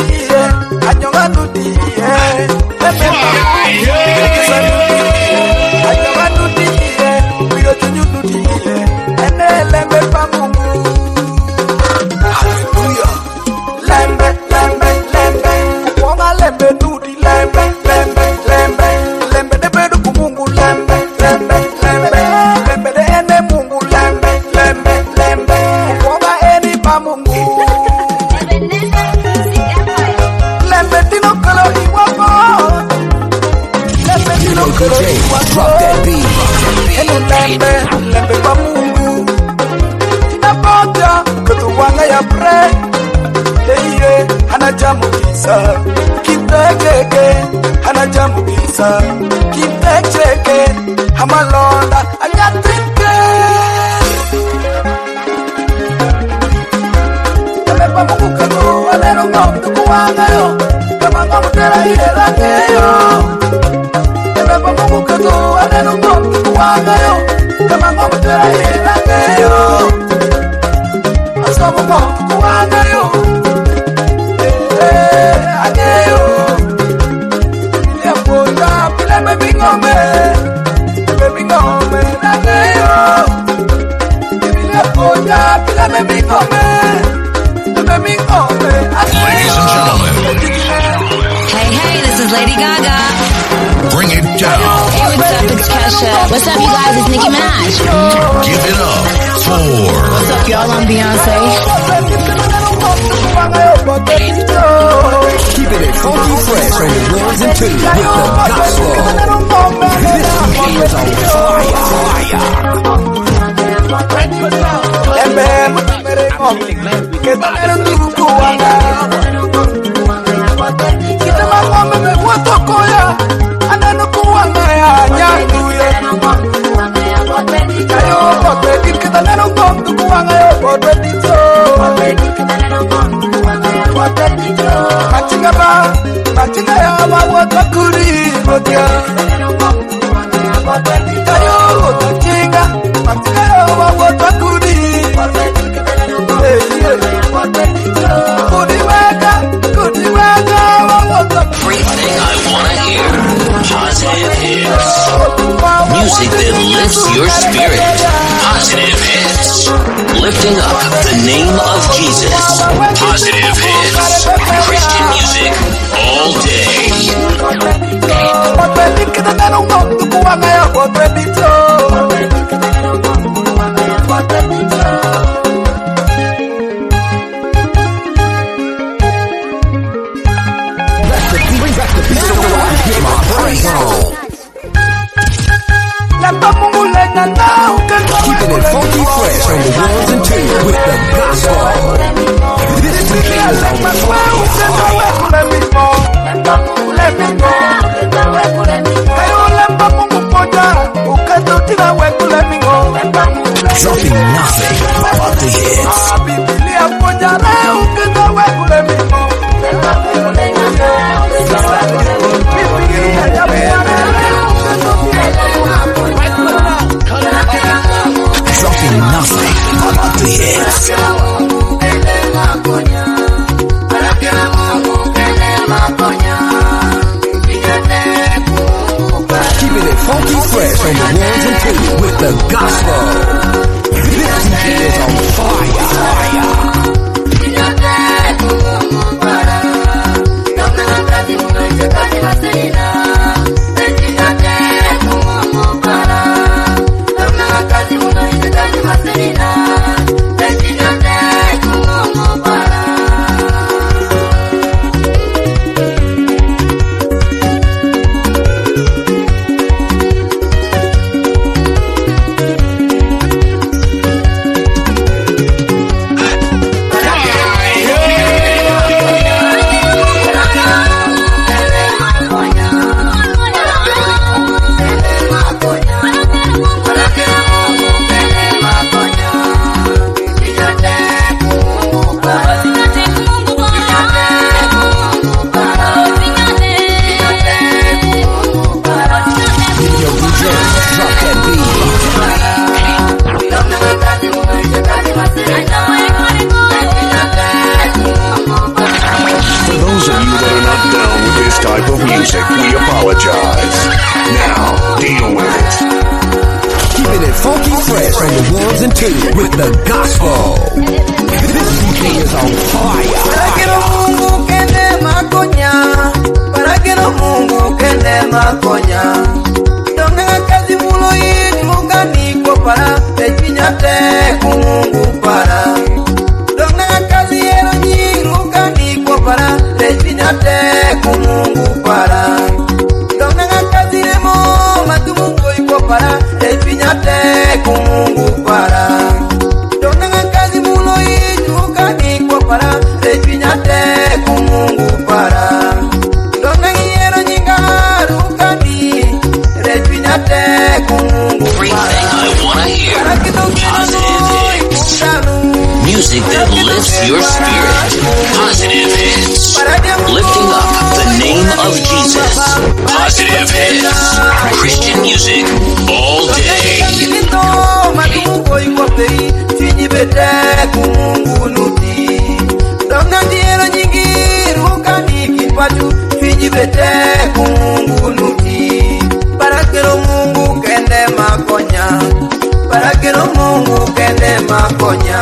Drop that beat. Lembe, lembe pa Mungu. Inapoja kutuwanga ya pre. Yeye hana jamu kisa. Kitecheke hana jamu kisa. Kitecheke hamalonda anyatike. Lembe pa Mungu kanu alero ngom tukuwanga yo. Kama ngom te mutera yera ngeyo Ebe pa mungu kato Adenu ngomu kuwangayo Kama ngomu mutera yera ngeyo Asko mungu kuwangayo Eh, ageyo Ile mboja Pile baby ngome Baby ngome Nageyo Ile mboja Pile baby ngome Baby ngome Ladies and gentlemen, Hey, hey, this is Lady Gaga. bring it down. Hey, what's up? It's Kesha. What's up, you guys? It's Nicki Minaj. Give it up for What's up, y'all? I'm Beyonce. Keeping it funky fresh on the ones and twos with the gospel. This weekend is on fire, fire. Everything I wanna hear. Positive hits. Music that lifts your spirit. Positive hits. Lifting up the name of Jesus. Positive hits. Christian music all day. Keeping it funky fresh on the ones and twos with the gospel. This weekend is on fire, fire. Dropping nothing but the hits. Dropping nothing but the hits. Keeping it funky fresh on the ones and twos with the gospel. This weekend is on fire, fire. With the gospel. This D J is on fire. Para que no mungu kende makonya. Para que no mungu kende makonya. Donga kazi mulo yini muganiko para. Echinyate kumungu para. Donga kazi yero nyi muganiko para. Echinyate kumungu para. Donga kazi remo matumungu iko para. Echinyate kumungu para. Para rechinyate kumungu para donga yero nyinga rukani rechinyate kumungu para I wanna hear positive hits. Music that lifts your spirit. Positive hits. Lifting up the name name of Jesus. Positive hits. Christian music all day. Parakero Mungu kende makonya, parakero Mungu kende makonya.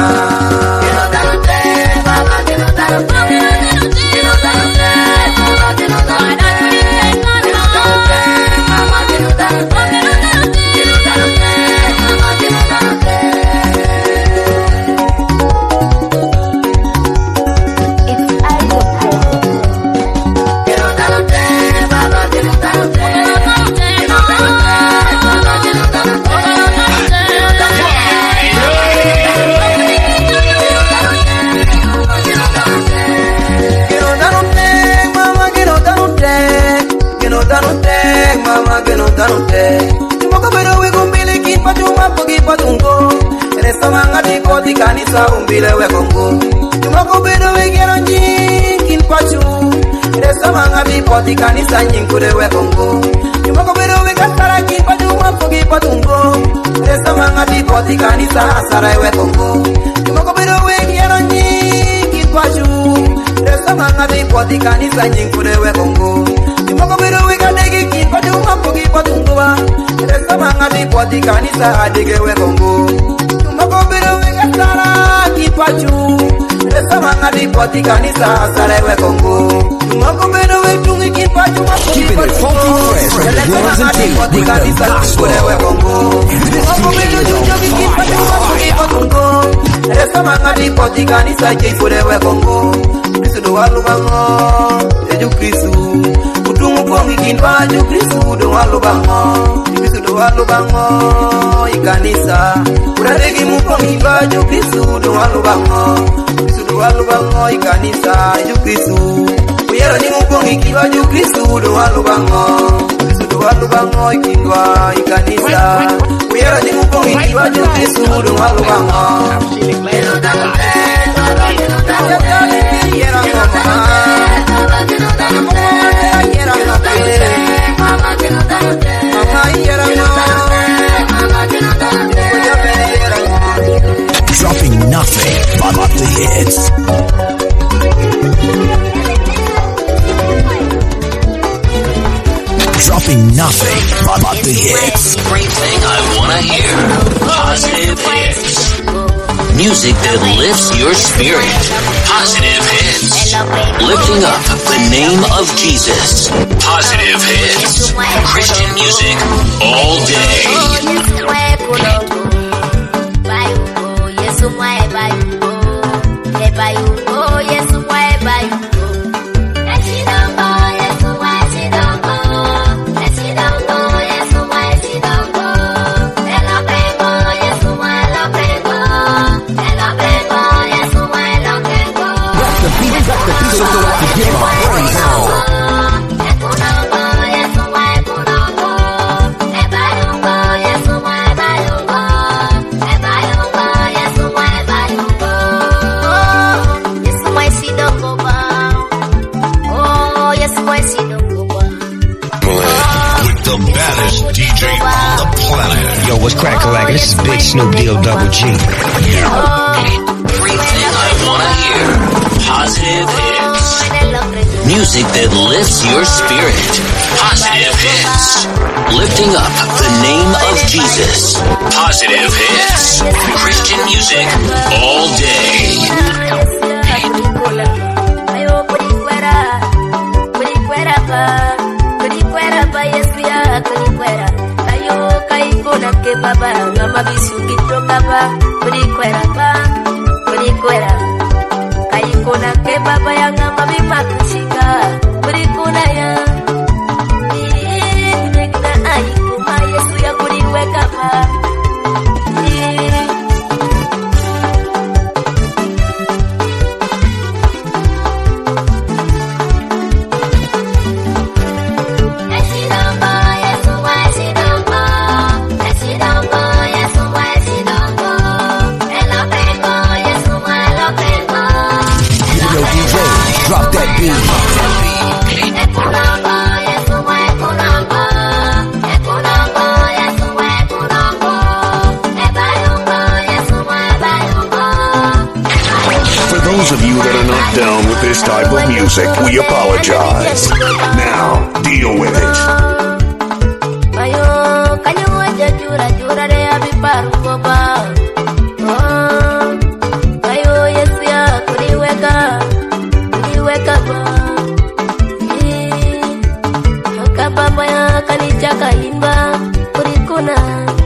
Kanisa umbile we Kongo tumako bedo we gero nyin pachu resa manga bi poti kanisa nyin kure we Kongo tumako bedo we kasara kin pachu mapo gi patungo resa manga bi poti kanisa asara we Kongo tumako bedo we gero nyin pachu resa manga bi poti kanisa nyin kure we Kongo tumako bedo we kadegi kin pachu mapo gi patungo resa manga bi poti kanisa adege we Kongo tumako bedo we Sara kipachu resa manga di poti kanisa sara we Kongo tumako bedo we tungi kipachu keeping it funky fresh from the drums and tape with the gospel. we Kongo tumako bedo tungi kipachu Kongo resa manga di poti kanisa jefure we Kongo Kristo do walubango eju Kristo utungu kongi kinwa ju Kristo do walubango Kristo do walubango ikanisa uraregi mukongi baju Kristo do walubango Kristo do walubango ikanisa ju Kristo uyero ni mukongi kibaju Kristo do walubango Kristo do walubango ikindwa ikanisa uyero ni mukongi kibaju Kristo do walubango Dropping nothing but the hits. Dropping nothing but the hits. Everything I wanna hear. Positive hits. Music that lifts your spirit. Positive hits. Lifting up the name of Jesus. Positive hits. Christian music all day. Yo, what's crackin' like? This is Big Snoop Deal Double G. Everything I wanna hear. Positive hits. Music that lifts your spirit. Positive hits. Lifting up the name of Jesus. Positive hits. Christian music all day. Que baba ngama bisu kitoka ba kurikwera ba kurikwera kaikona ke baba ya ngama bimakushika kurikuna ya nikna aikuma Yesu ya kuriweka ba Drop that beat. music, we apologize. Now, deal with it. Ayo, kanyo aja jura jura de abiparu boba. Oh, ayo yes ya kuriweka, kuriweka ba. Akababa ya kanichaka imba kurikuna.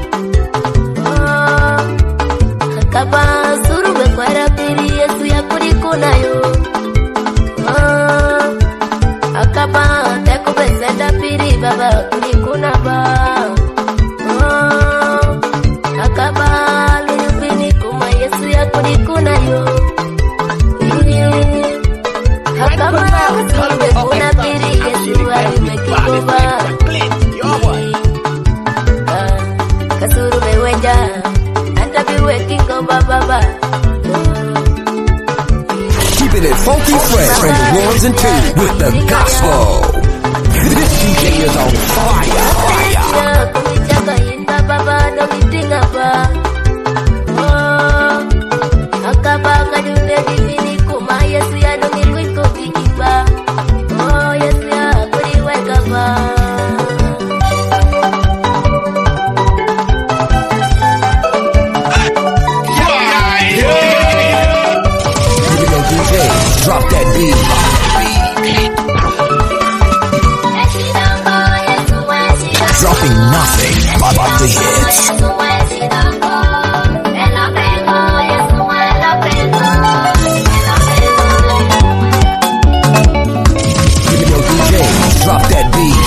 Oh, akaba surube kwa rapiri yesu ya kurikuna yo. Oh, akaba teko bezenda piri baba kurikuna ba. Oh, akaba lulubini kuma yesu ya kurikuna yo. Akaba surube kuna piri yesu alimekikoba. Kasuru beweja anta biweki koba baba. Keeping it funky fresh from the ones and twos with the gospel. This D J is on fire. Fire. Kumichaka inda baba do mitinga ba. Oh, akaba kadule divini kuma yesu ya do milwiko bikiba. Oh, yesu ya kuriweka ba. Drop that beat. Dropping nothing but the hits. Yo, D J, drop that beat.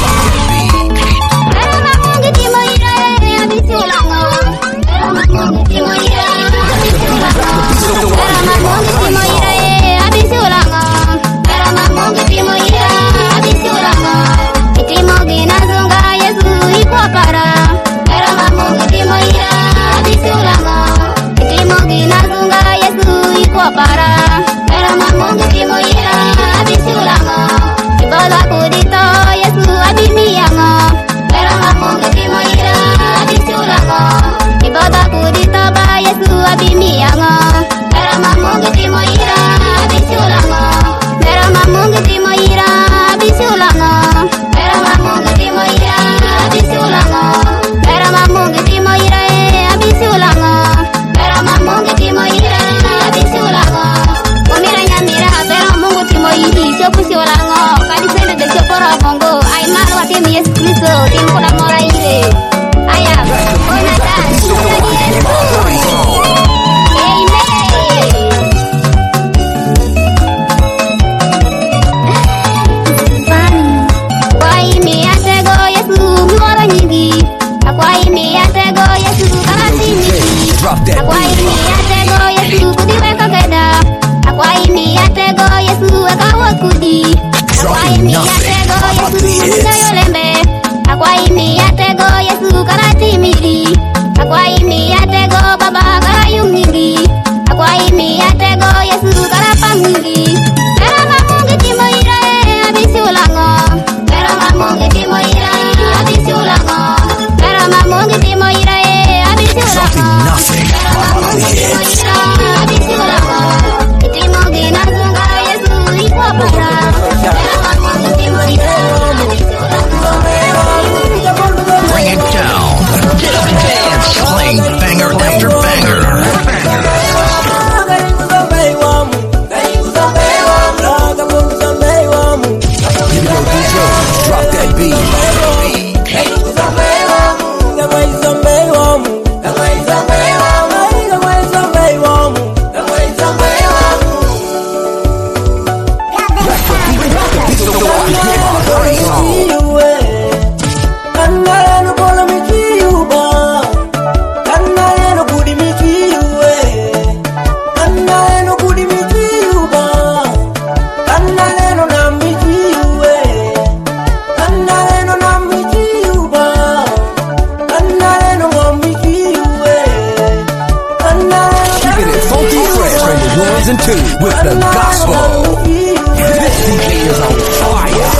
With the gospel, this D J is on fire.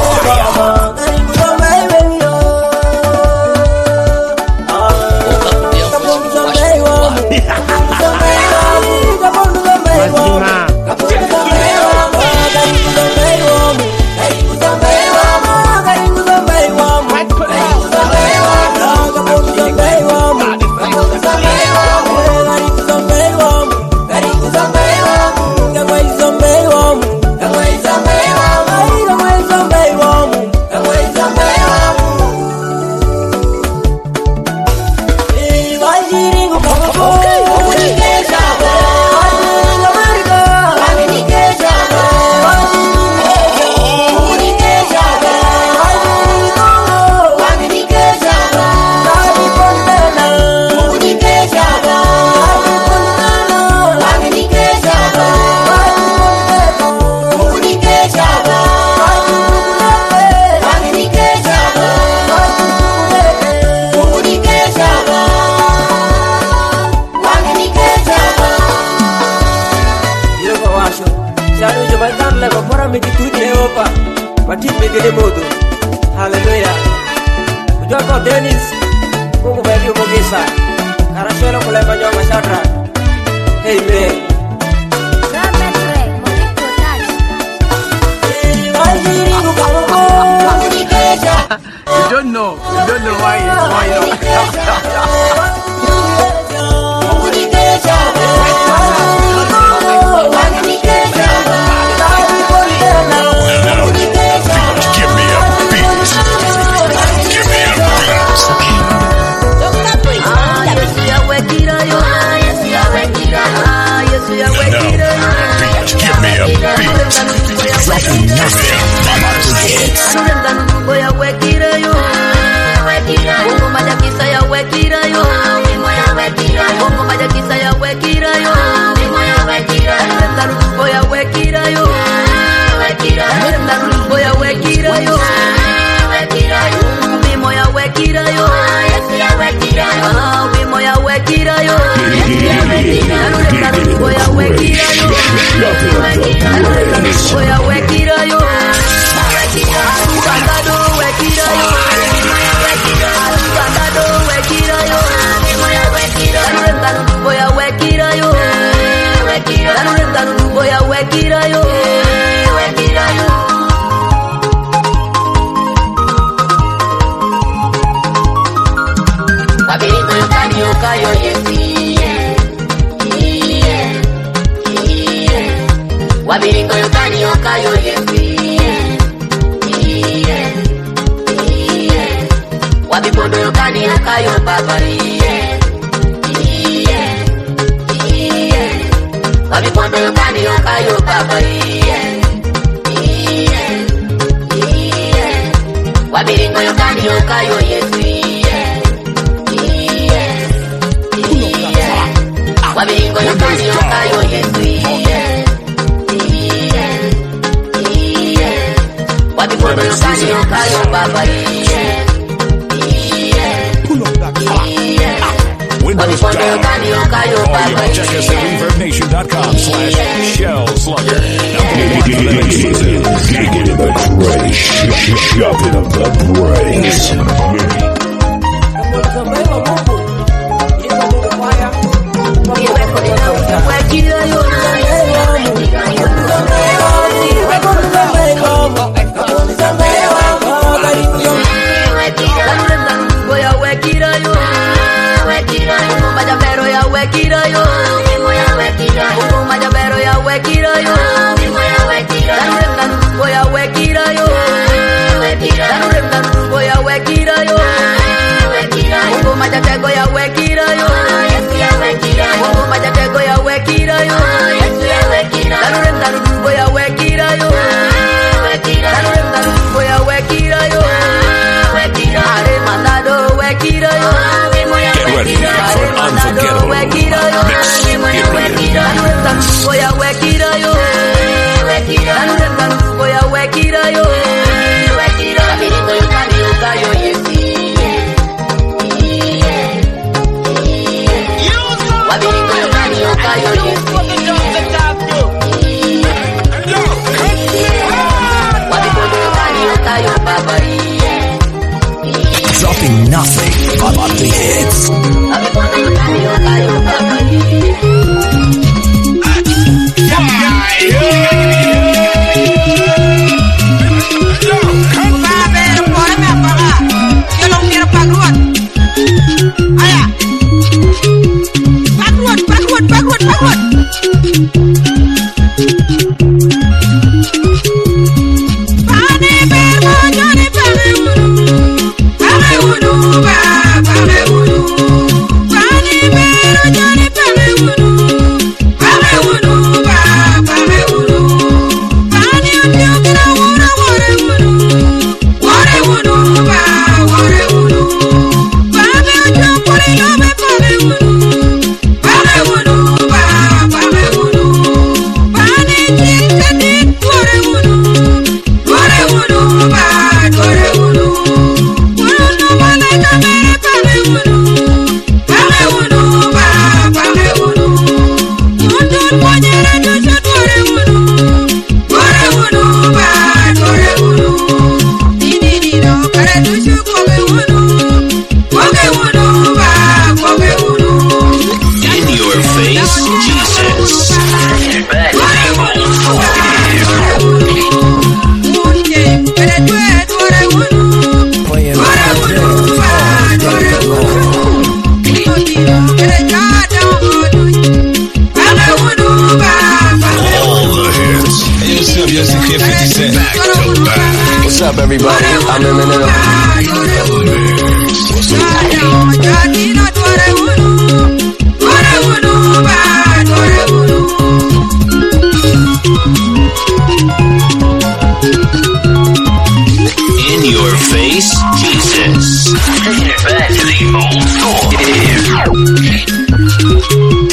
mi di tude opa. Pati pegede modo. Hallelujah. Ujoko Dennis. Mungu baby umogisa. Karashelo kule manyoma shadra. Amen. You don't know. You don't know why. Why you Give me a beat. Give me a beat. Give me a beat. Dropping nothing about the hits. Wabiringo yokani yokayo yesi Wabipondo yokani yokayo babari Wabipondo yokani yokayo babari Wabiringo yokani yokayo yesi Wabiringo yokani yokayo yesi Wabipondo yokani yokayo babari Windows down. Oh, check us at reverb nation dot com slash shell slugger. Gigging the craze, shoving of the brains. Dropping nothing about the hits. Bye.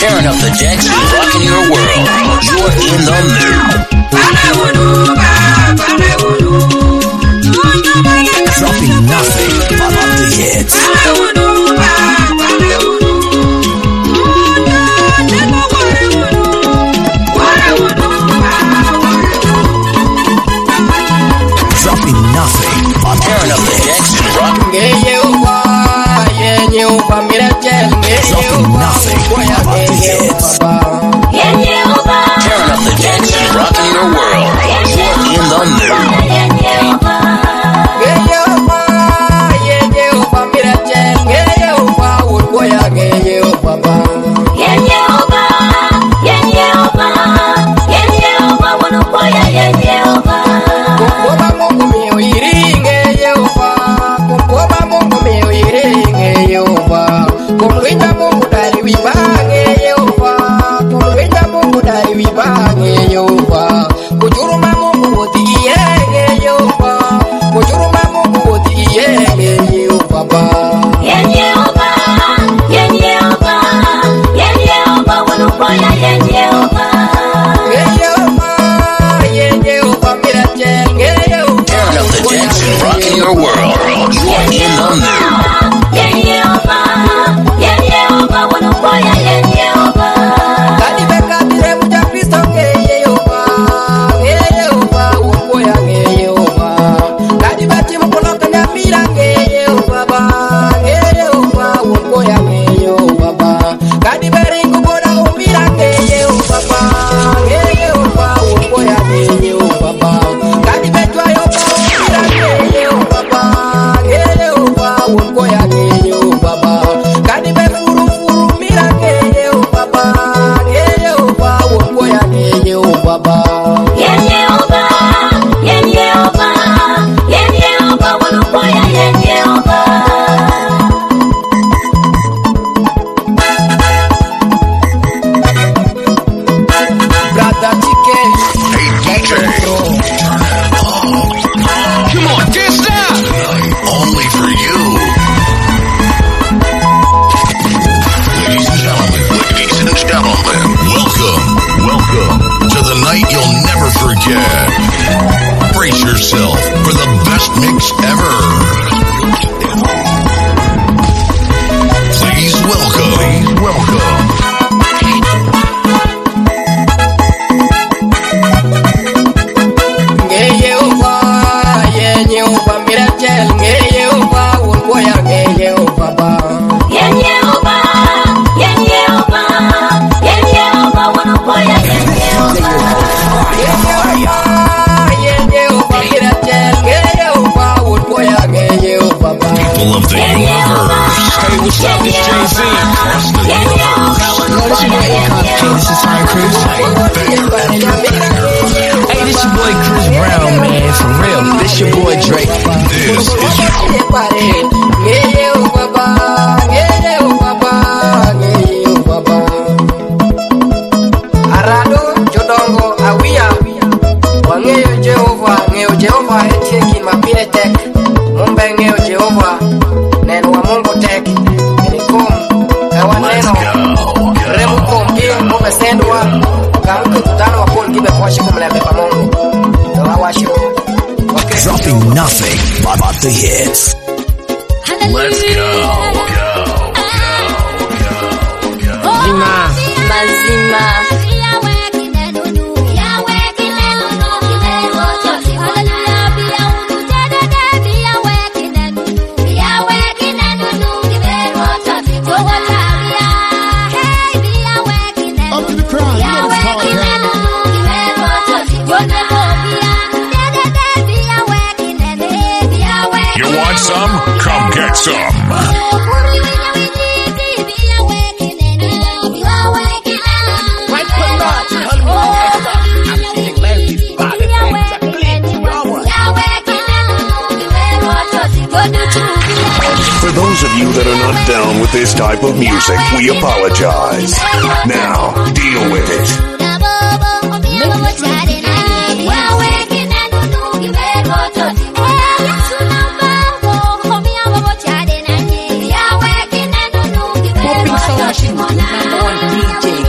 Tearing up the decks and rocking your world. You're in the mood. Dropping nothing but the hits. Dropping nothing but tearing up the decks and rocking. Dropping nothing but the hits. Tearing up the decks and rocking your world. You're in the mood. Your world, you're in the mood. Brace yourself for the best mix ever. Please welcome, please welcome. People of the universe. Hey, what's up? It's Jay-Z. Across the universe. Yo, this your boy Akon King. This is High Chris. Hey, this your boy Chris Brown, man. For real. This your boy Drake. This is Arado, Jodongo, Awia. Wangeyo Jehovah, Ngeo Jehovah, Etieki, Mapire Tek. Mumbe Ngeo Jehovah, Neno wa Mungu Tek. Enikum, Ewa Neno. Remu Kum, Gio, Mumbe Sendwa. Kamuke Tutano wa Paul, Gibe Kwashi Kumlebe pa Mungu. Doa Washu. Okay. Dropping nothing but, but the hits. Let's go. Mazima. Mazima. You want some? Come get some. For those of you that are not down with this type of music, we apologize. Now, deal with it. Popping Soul Machine, number one D J.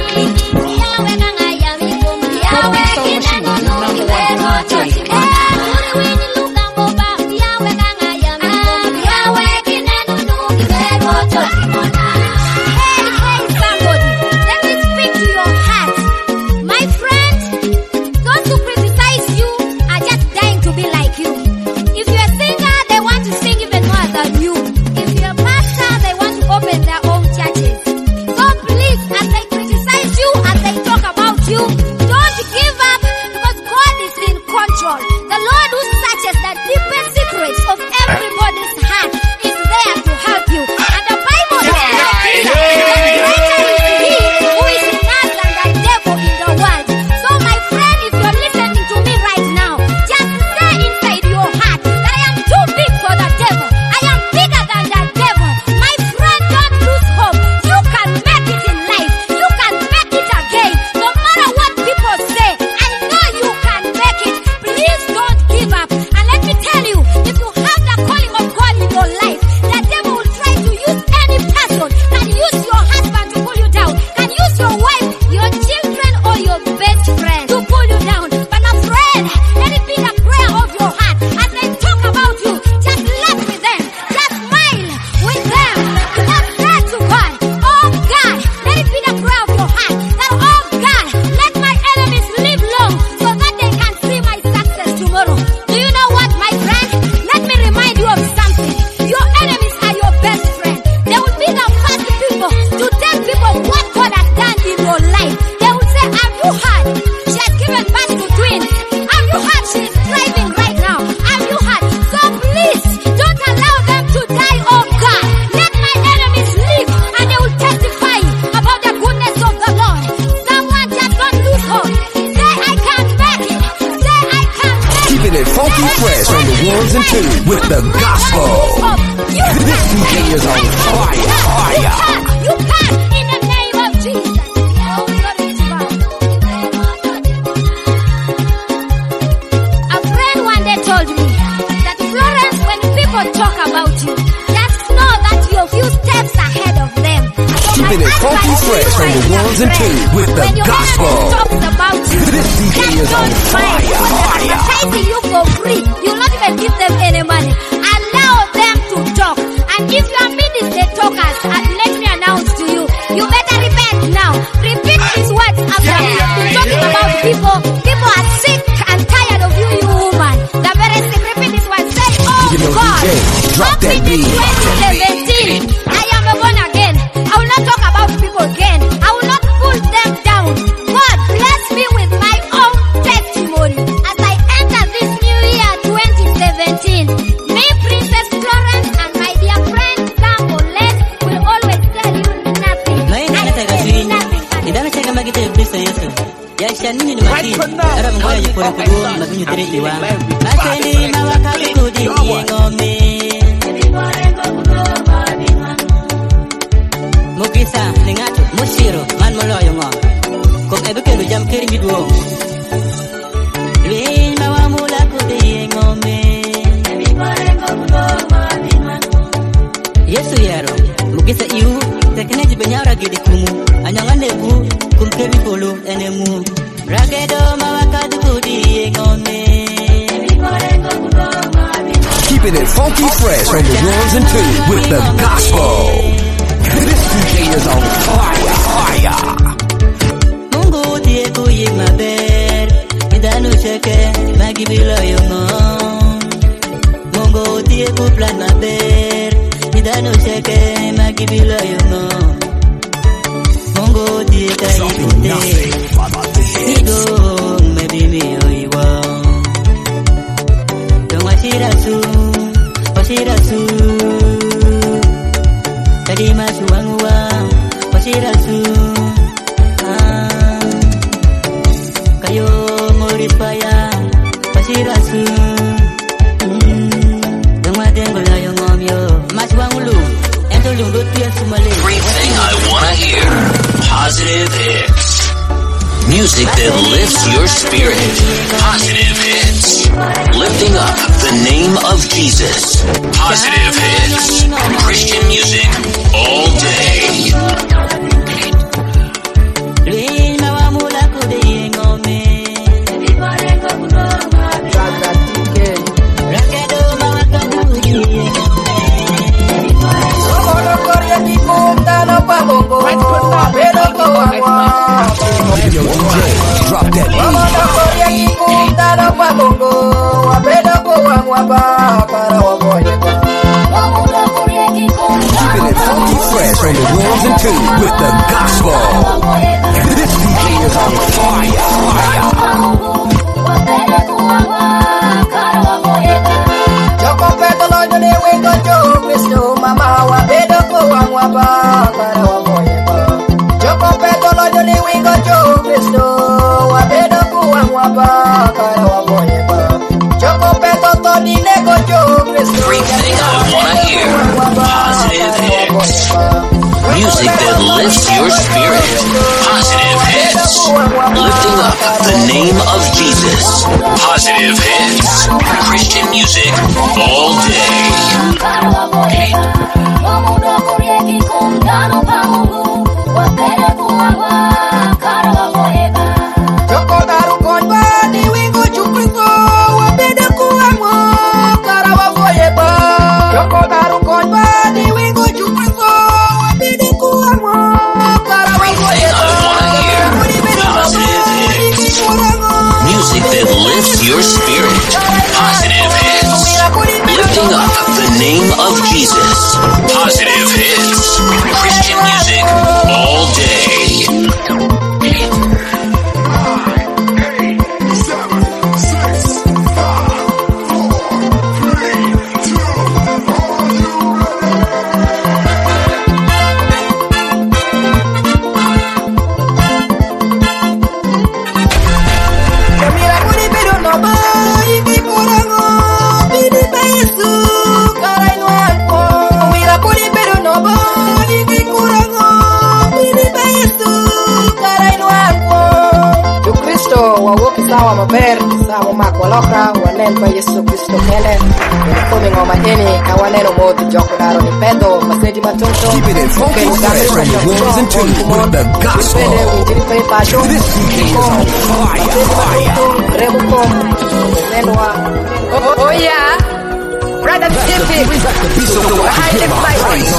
two with the gospel. This D J is on fire, fire. You can, in the name of Jesus. A friend one day told me that Florence, when people talk about you, just know that you're a few steps ahead of them. Keeping it funky fresh from the ones and twos with the gospel. About you, this D J is on fire, fire. Advertising you for free. You'll not even give them any money. Allow them to talk. And if you are amidst the talkers, and let me announce to you, you better repent now. Repeat these words after me. You've been talking about people. People are sick and tired of you, you woman. The very sick. Repeat these words. Say, oh God, drop that beat. twenty seventeen, I am a born again. I will not talk about people again. I will not pull them down. God bless me with my own testimony as I enter this new year twenty seventeen. Me, Princess Florence, and my dear friend Sambolet will always tell you nothing. I say nothing. Right for now, Mukisa ningatu mushiro man moloyo ngo kok ebekelu jam keri midwo Lin mawamula kudi ngome Yesu yaro mukisa iu tekene jibenyara gidi kumu anyangane ku kumkemi polo enemu ragedo mawakadu kudi ngome Keeping it funky fresh from the ones and twos with the gospel. This D J is on fire, fire. Mungu tie kuyi maber, midanu cheke magibilo yongo. Mungu tie ku plan maber, midanu cheke magibilo yongo. Mungu tie kai kute, mido mebimi oiwa. Donga shirasu, oshirasu. Kadima suangwa wasirasu ah kayo moripaya wasirasu dama dengola yo ngomyo maswangulu endolu ngotia sumale Everything I wanna hear. Positive hits. Music that lifts your spirit. Positive hits. Lifting up the name of Jesus. Positive hits. Christian music all day. Drop that beat. Keeping it funky fresh from the ones and twos with the gospel. This D J is on fire, fire. Everything I wanna hear. Positive hits. Music that lifts your spirit. Positive hits. Lifting up the name of Jesus. Positive hits. Christian music all day. Music that lifts your spirit. Positive hits. Lifting up the name of Jesus. Positive hits. Christian music all day. Mira, maber Sama mako loka wanen pa Yesu Kristo kende Kumi ngoma ini kawaneno modu joko naro ni pedo Masedi matonto Keep it in funky fresh from the ones and twos with the gospel. This D J is on fire, fire. Oh, oh yeah Brother Tippy I live my voice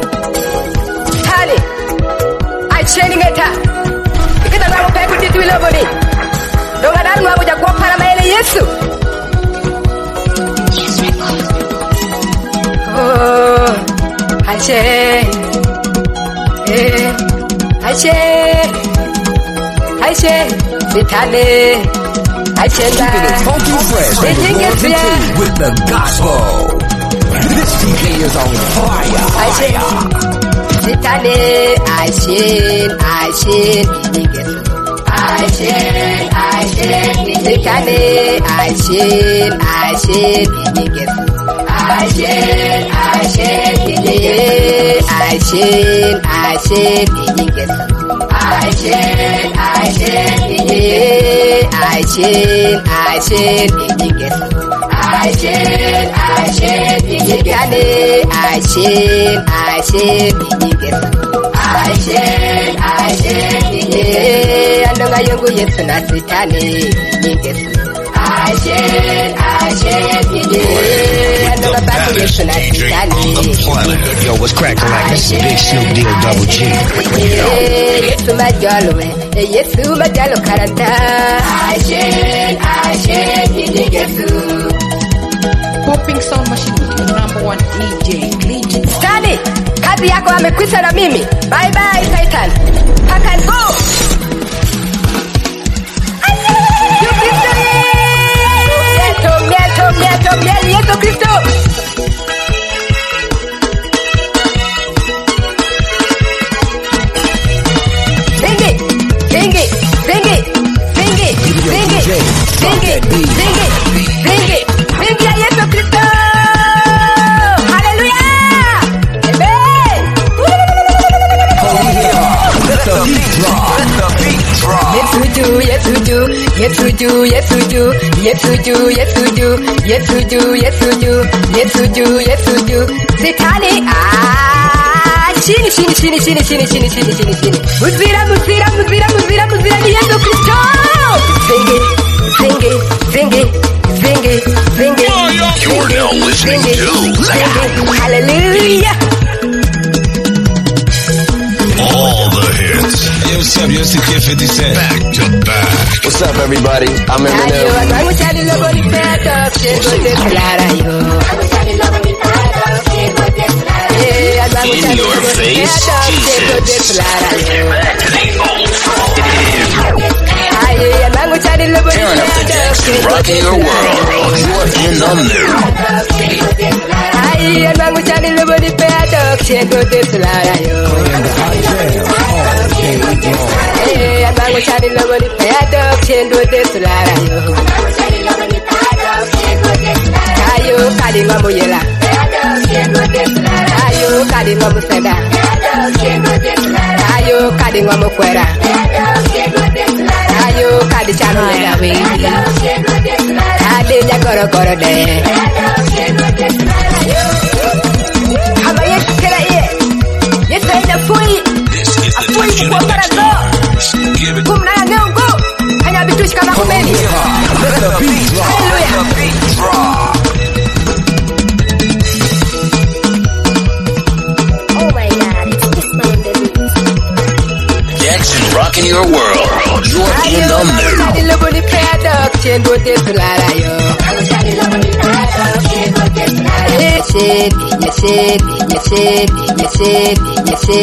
Tali I training it Kita namo peku titu iloboni Donga dalu wabu jakuwa para maele Yesu Oh Hache Eh Hache Hache Vitale Hache la Keep it funky fresh from the ones and twos with the gospel. This D J is on fire, fire. Vitale Hache Hache Hache Hache Vitale Hache Hache Hache Hache Hache Hache Hache Hache Aishin, Aishin, Aishin, Aishin, Yigane, Aishin, Aishin, Aishin, Aishin, Andonga yungu yesu na sitani, Aishin, Aishin, Andonga baku yesu na sitani. Yo, what's cracking like this? Big Snoop Deal Double G. Yesu majalo we, Yesu majalo karanta. Aishin, Aishin, Yesu. Popping sound machine, the number one D J, Clinton. Stani, kazi yako amekwisha na mimi. Bye bye, Satan. Pack and go. You Kristo ye. Yeto, yeto, yeto, yeto Kristo. Sing it, sing it, sing it, sing it, sing it, sing it, sing it, sing it, sing it, Yeto Kristo. Hallelujah. Amen. Let the beat drop. Let the beat drop. Yes we do, yes we do, yes we do, yes we do, yes we do, yes we do, yes we do, yes we do, yes we do, yes we do. Sitani, ah, shini, shini, shini, shini, shini, shini, shini, shini, shini. Muzira, muzira, muzira, muzira, muzira, ni Yesu Kristo. Sing it, sing it, sing it, sing it, sing it. You're now listening to Hallelujah. all the hits. Hey, what's up? Yo, it's the Kid fifty Cent. Back to back. What's up, everybody? I'm Eminem. In your face, Jesus. Back to the old school. Tearing up the decks and rocking your world. You're in the mood. Ayo kadi ngomuyela. Ayo kadi ngomuseda. Ayo kadi ngomukwera. Ayo kadi chanumeda baby. Kadi nyakoro koro de. Haba yesu kera iye. Yesu ina fui. Afui kwa marazo. Kumna ya neungu. Hanya bitushi kama kumeni. Let the beat drop. Let the beat drop. Oh my God, it's this man on the beat. Decks and rocking your world. You're in the mood. Yes, yes, yes, yes, yes, yes,